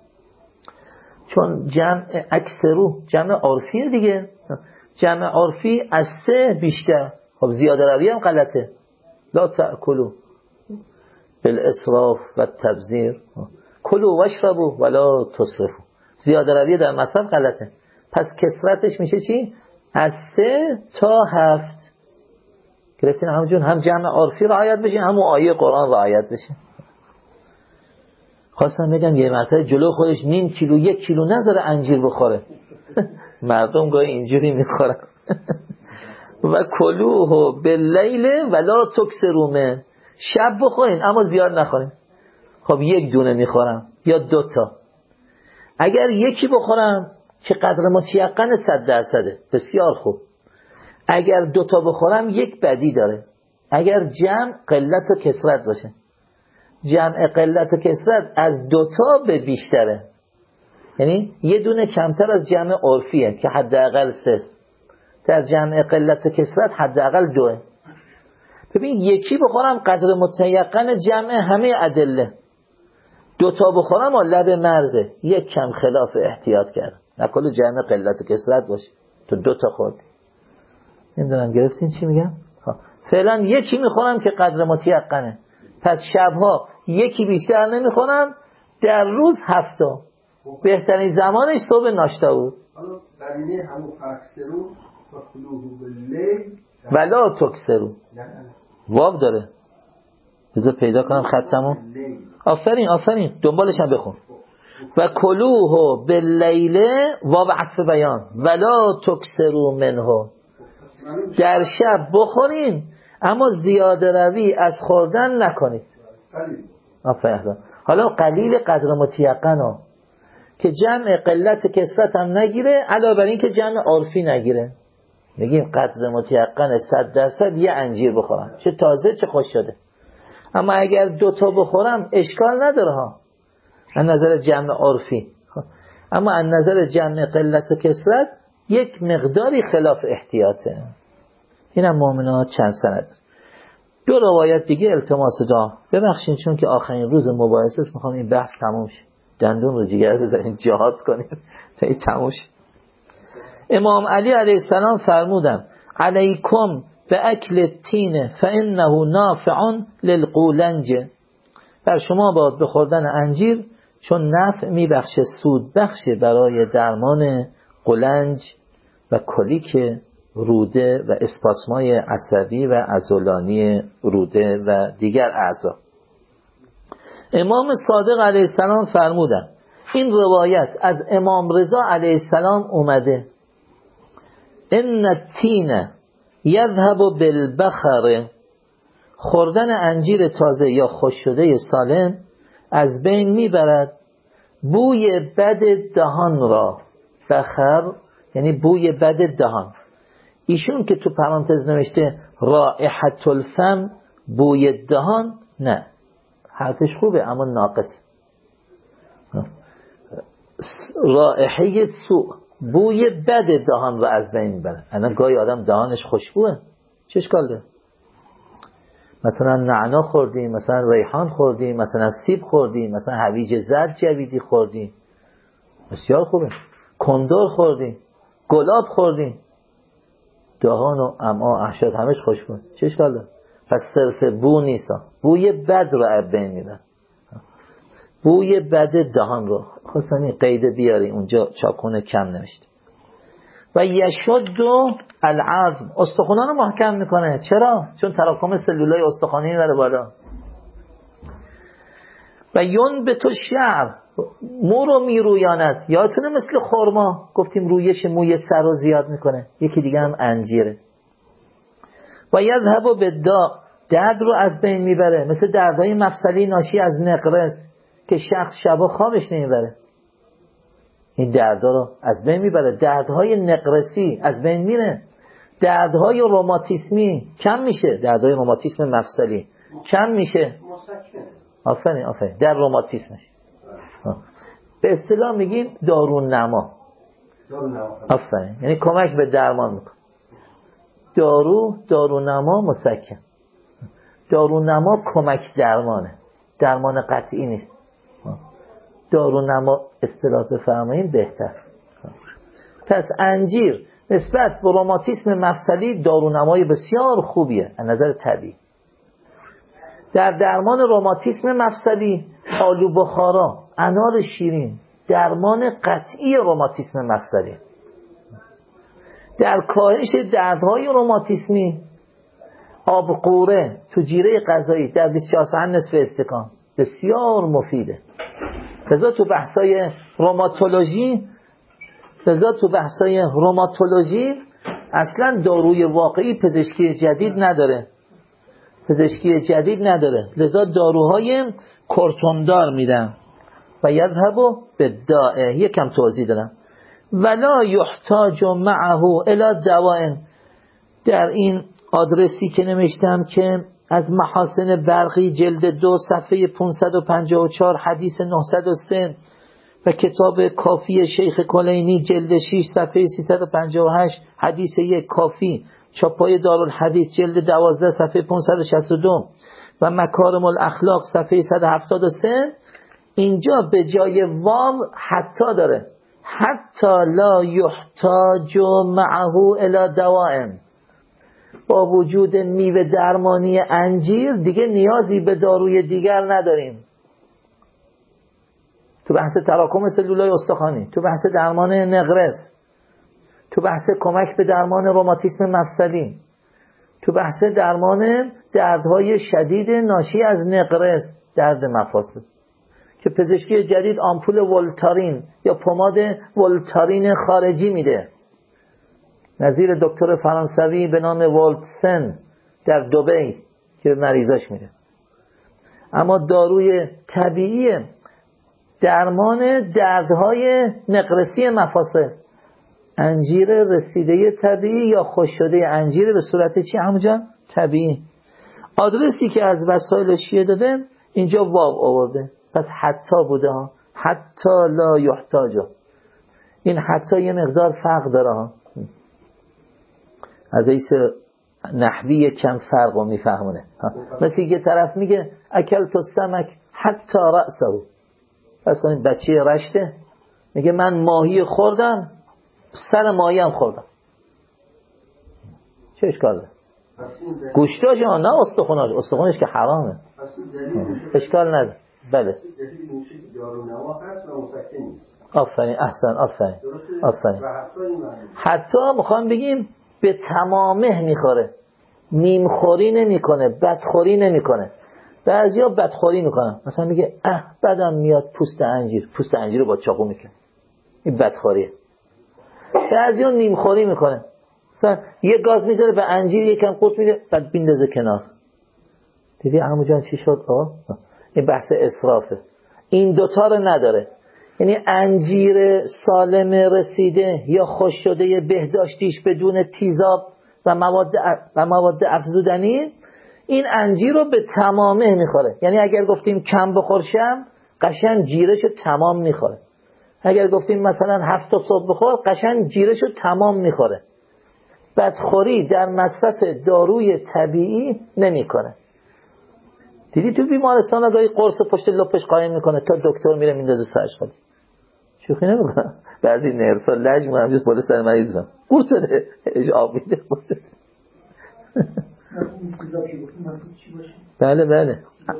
چون جمع اکثرو جمع عرفیه دیگه، جمع عرفی از 3 بیشتر. خب زیاده روی هم غلطه، لا تأکلوا بالاسراف و تبذیر، کلوا واشربوا ولا تسرفوا. زیاده روی در مصرف غلطه، پس کثرتش میشه چی؟ از 3 تا 7. گرفتین همون، هم جمع عرفی رعایت بشه، هم آیه قرآن رعایت بشه. خواستم بگم یه مرتبه جلو خودش نیم کیلو 1 کیلو نذاره انجیر بخوره. مردم گاهی اینجوری میخورن. و کلوه باللیل ولا تکثروا، شب بخورین اما زیاد نخورین. خب 1 دونه میخورم یا 2 تا، اگر 1 بخورم که قدر متیقن 100%، بسیار خوب. اگر 2 تا بخورم 1 بدی داره، اگر جمع قلت و کثرت باشه. جمع قلت و کثرت از 2 تا به بیشتره. یعنی یه دونه کمتر از جمع عرفیه که حداقل 3، در جمع قلت و کثرت حداقل 2. ببین یکی بخورم قدر متیقن جمع همه ادله، 2 تا بخورم لب مرزه، یک کم خلاف احتیاط کردم، نکنه جمع قلت و کثرت باشه تو 2 تا خوردی. نمیدونم گرفتین چی میگم؟ فعلا یکی میخورم که قدر متیقنه، پس شبها یکی بیشتر نمیخورم، در روز 7 تا. بهترین زمانش صبح ناشتا بود. حالا قرینه همون فاکسرو و خلوه باللیل ولا تکسرو واو داره، بذار پیدا کنم خطمو. آفرین دنبالش هم بخون. و کلوه باللیل واو عطف بیان ولا تکسرو منه، در شب بخورین اما زیاده روی از خوردن نکنید. آفرین. حالا قلیل قدر متیقن که جمع قلت کثرت هم نگیره، علاوه بر این که جمع عرفی نگیره. میگیم قدر متیقن 100% یه انجیر بخورم، چه تازه چه خوش شده. اما اگر 2 تا بخورم اشکال نداره ها از نظر جمع عرفی، اما از نظر جمع قلت و کثرت یک مقداری خلاف احتیاطه. اینم مؤمنات چند سند. 2 روایت دیگه التماس دعا. ببخشید چون که آخرین روز مباحثه است، میخوام این بحث تموم شه، دندون رو جگر بزنید جهاد کنید تا این تموم شه. امام علی علیه السلام فرمودن علیکم به اکل تین فانه نافع للقولنج، بر شما باید بخوردن انجیر چون نفع میبخشه، سود بخشه برای درمان قولنج و کلیک روده و اسپاسمای عصبی و عضلانی روده و دیگر اعضا. امام صادق علیه السلام فرمودن، این روایت از امام رضا علیه السلام اومده، ان التین یذهب بالبخر، خوردن انجیر تازه یا خوش شده سالم از بین میبرد بوی بد دهان را. بخر یعنی بوی بد دهان. ایشون که تو پرانتز نوشته رائحة الفم، بوی دهان، نه حرفش خوبه اما ناقص. رائحه سوء، بوی بد دهان را از بین میبره. الان گاهی آدم دهانش خوشبوه، چه اشکال داره؟ مثلا نعنا خوردیم، مثلا ریحان خوردیم، مثلا سیب خوردیم، مثلا هویج زرد جویدی خوردیم، بسیار خوبه. کندر خوردیم، گلاب خوردیم، دهان و امعا احشاد همش خوشبوه، چه اشکال داره؟ پس صرف بو نیست، بوی بد رو از بین میبره. بوی بد دهان رو خواستنی قیده بیاری اونجا چاپخونه کم نوشته. و یشد العظم، استخوانان رو محکم میکنه. چرا؟ چون تراکم سلولای استخوانی میبره بالا. و ینبت الشعر، مو رو میرویاند. یادتونه مثل خرما گفتیم رویش موی سر رو زیاد میکنه. یکی دیگه هم انجیره. و یذهب بالداء، درد رو از بین میبره، مثل دردهای مفصلی ناشی از نقرس که شخص شبا خوابش نمیبره، این دردها رو از بین میبره. دردهای نقرسی از بین میره، دردهای روماتیسمی کم میشه، دردهای روماتیسم مفصلی کم میشه. آفرین در روماتیسمش به اصطلاح میگیم دارونما. آفرین، یعنی کمک به درمان میکنه. دارونما مسکن. دارونما کمک درمانه، درمان قطعی نیست. دارونما اصطلاح بفرماییم بهتر. پس انجیر نسبت به روماتیسم مفصلی دارونمای بسیار خوبیه از نظر طبیعی. در درمان روماتیسم مفصلی آلو بخارا، انار شیرین درمان قطعی روماتیسم مفصلی. در کاهش دردهای روماتیسمی آب قوره تو جیره غذایی در 24 ساعت نصف استکان بسیار مفیده. لذا تو بحثای روماتولوژی اصلا داروی واقعی پزشکی جدید نداره. لذا داروهای کورتوندار میدن. و یذهب بالداء، یکم توضیح دادم. ولا یحتاج معه الی دواء، در این آدرسی که نوشتم که از محاسن برقی جلد 2 صفحه 554 حدیث 903 و کتاب کافی شیخ کلینی جلد 6 صفحه 358 حدیث 1 کافی چاپای دارالحدیث جلد 12 صفحه 562 و مکارم الاخلاق صفحه 173 اینجا به جای واو حتی داره، حتی لا یحتاج معه الی دوائم، با وجود میوه درمانی انجیر دیگه نیازی به داروی دیگر نداریم. تو بحث تراکم سلولای استخوانی، تو بحث درمان نقرس، تو بحث کمک به درمان روماتیسم مفصلی، تو بحث درمان دردهای شدید ناشی از نقرس، درد مفاصل، که پزشکی جدید آمپول ولتارین یا پماد ولتارین خارجی میده، نظیر دکتر فرانسوی به نام والتسن در دبی که مریضاش میده. اما داروی طبیعی درمان دردهای نقرسی مفاصل، انجیر رسیده طبیعی یا خوش شده انجیر به صورت چی همونجا؟ طبیعی. آدرسی که از وسایل شیعه داده اینجا واو آورده، پس حتی بوده ها، حتی لا یحتاج. این حتی یه مقدار فرق داره ها، از ایس نحوی کم فرق رو میفهمونه. مثل یه طرف میگه اکلت السمک حتی رأسه، پس کنید بچه رشته میگه من ماهی خوردم سر ماهی هم خوردم، چه اشکال داره؟ گوشتاش نه استخوناش، استخونش که حرامه، اشکال نداره. بله آفرین، احسن، آفرین. حتی میخوام بگیم به تمامه میخوره، نیمخوری نمیکنه، بدخوری نمیکنه. بعضیا بدخوری میکنن، مثلا میگه بدم میاد پوست انجیر رو با چاقو میکنه، این بدخوریه. بعضیا نیمخوری میکنه، مثلا یه گاز میذاره به انجیر یکم قورت میده بعد بیندازه کنار. دیدی عمو جان چی شد؟ این بحث اسرافه. این دوتا رو نداره، یعنی انجیر سالم رسیده یا خوش شده بهداشتیش بدون تیزاب و مواد افزودنی، این انجیر رو به تمامه میخوره. یعنی اگر گفتیم کم بخورشم قشنگ جیرشو تمام میخوره، اگر گفتیم مثلا 7 تا صبح بخور قشنگ جیرشو تمام میخوره. بدخوری در مصرف داروی طبیعی نمیکنه. دیدی تو بیمارستان گاهی قرص پشت لپش قایم میکنه تا دکتر میره میندازه سرش خالی، شوخی نمیکنه. بعضی نرسا لج میکنن جز بالا سر مریض میزن قرص بده آب میده. بله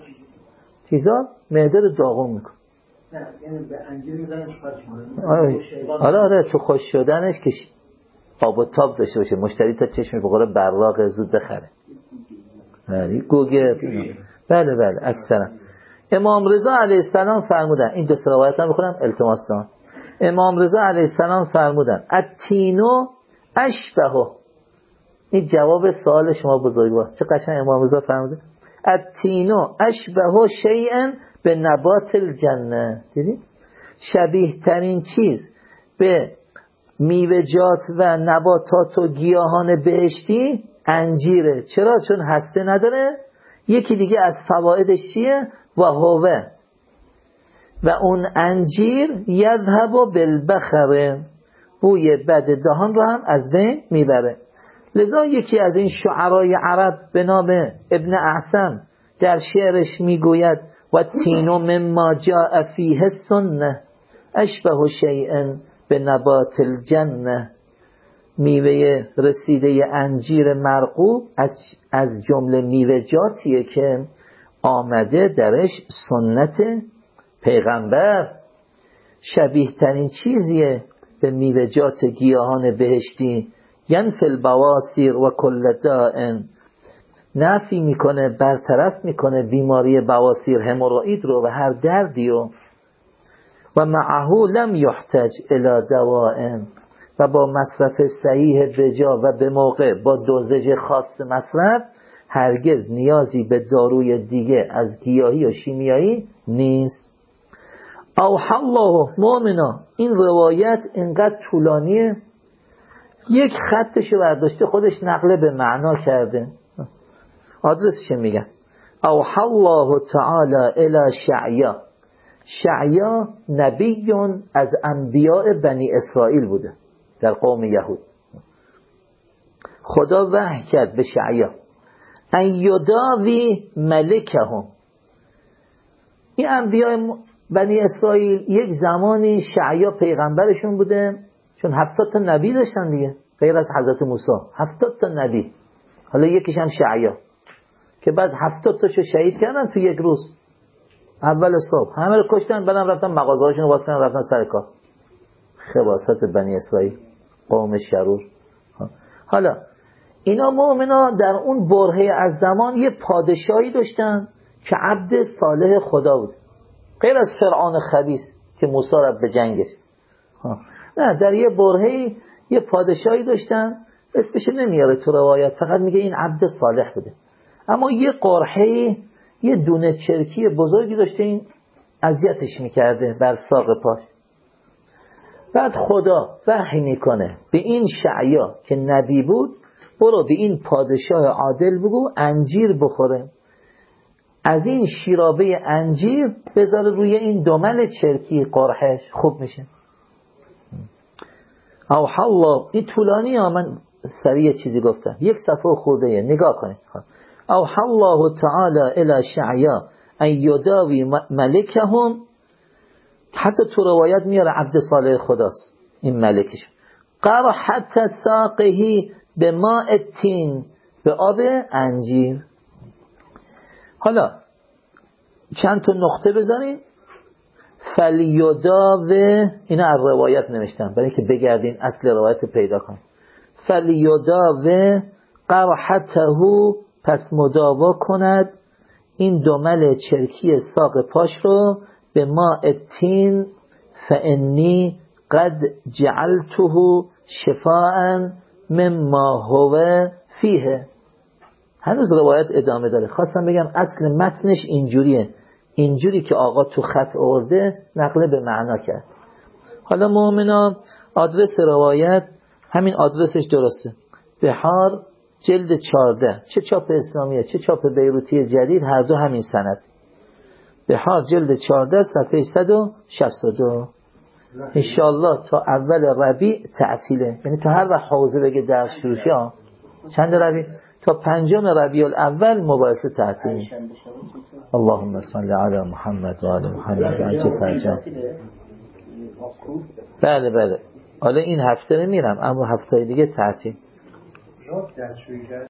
تیزاب معده رو داغون میکنه. یعنی به انجیر میزنن چیکارش آره تو خوش شدنش که آب و تاب داشته باشه، مشتری تا چشم بخوره براق زود بخره. گوگل. بله اکثرا. امام رضا علیه السلام فرمودن، این دو روایت هم بخونم التماس دارم. امام رضا علیه السلام فرمودن التینو اشبه، این جواب سوال شما بزرگوار، چه قشنگ امام رضا فرموده، التینو اشبه شیئا به نبات الجنه. دیدی؟ شبیه ترین چیز به میوه‌جات و نباتات و گیاهان بهشتی انجیره. چرا؟ چون هسته نداره. یکی دیگه از فوایدش چیه؟ و هوه، و اون انجیر یذهب بالبخره، بوی بد دهان رو هم از بین میبره. لذا یکی از این شعرای عرب به نام ابن اعصم در شعرش میگوید و تینو مما جاء فیه السنه اشبه شیئا به نبات الجنه، میوه رسیده انجیر مرغوب از جمله میوه‌جاتیه که آمده درش سنت پیغمبر، شبیه ترین چیزیه به میوه‌جات گیاهان بهشتی. ینفی البواسیر و کل داء، نفی میکنه، برطرف میکنه بیماری بواسیر، هموروئید رو و هر دردی رو. و معه لم یحتاج الی دواء، و با مصرف صحیح بجا و به موقع با دوزج خاص مصرف هرگز نیازی به داروی دیگه از گیاهی و شیمیایی نیست. اوحى الله مؤمنا، این روایت اینقدر طولانیه یک خطشو برداشته خودش نقل به معنا کرده. آدرسش میگن اوحى الله تعالی الی شعیا، شعیا نبیون از انبیاء بنی اسرائیل بوده در قوم یهود. خدا وحی کرد به شعیا ان یداوی ملکهم. این انبیاء بنی اسرائیل یک زمانی شعیا پیغمبرشون بوده، چون 70 تا نبی داشتن دیگه غیر از حضرت موسی، 70 تا نبی. حالا یکیش هم شعیا که بعد 70 تاشو شهید کردن تو یک روز، اول صبح همه رو کشتن، بعدم رفتن مغازه‌هاشون رو باز کردن رفتن سر کار. خباثت بنی اسرائیل، قوم شرور. حالا اینا مؤمنا در اون برهه از زمان یه پادشاهی داشتن که عبد صالح خدا بود، غیر از فرعون خبیث که موسی را به جنگ گرفت. نه، در یه برهه یه پادشاهی داشتن، اسمش نمیاره تو روایت، فقط میگه این عبد صالح بوده. اما یه قرحه، یه دونه چرکی بزرگی داشته، این اذیتش میکرده بر ساق پاش. بعد خدا وحی میکنه به این شعیا که نبی بود، برو به این پادشاه عادل بگو انجیر بخوره، از این شیرابه انجیر بذاره روی این دمل چرکی قرحش، خوب میشه. اوحى الله، این طولانی ها، من سریع چیزی گفتم، یک صفحه خورده، نگاه کنید. اوحى الله تعالی الی شعیا ان یداوی ملکهم، حتی تو روایت میاره عبد صالح خداست این ملکش. قرحت ساقه به ماء التین، به آب انجیر. حالا چند تا نقطه بزنیم. فلیداوه، اینا از روایت نوشتم برای اینکه بگردین اصل روایت پیدا کنید. فلیداوه قرحته، پس مداوا کند این دمل چرکی ساق پاش رو به ماء التین، فانی قد جعلته شفاء مما هو فیه. هنوز روایت ادامه داره، خواستم بگم اصل متنش اینجوریه، اینجوری که آقا تو خط آورده نقل به معنا کرد. حالا مؤمنا آدرس روایت همین آدرسش درسته، بهار جلد 14، چه چاپ اسلامیه چه چاپ بیروتی جدید، هر دو همین سند. بهار جلد 14 صفحه 162. انشاءالله تا اول ربیع تعطیله، یعنی تا هر وقت حوزه بگه درس شروع شه. چند ربیع؟ تا 5 ربیع الاول مباحثه تعطیل. اللهم صل علی محمد و آل محمد عجل فرجام. بله حالا این هفته نمیرم، اما هفته دیگه تعطیل.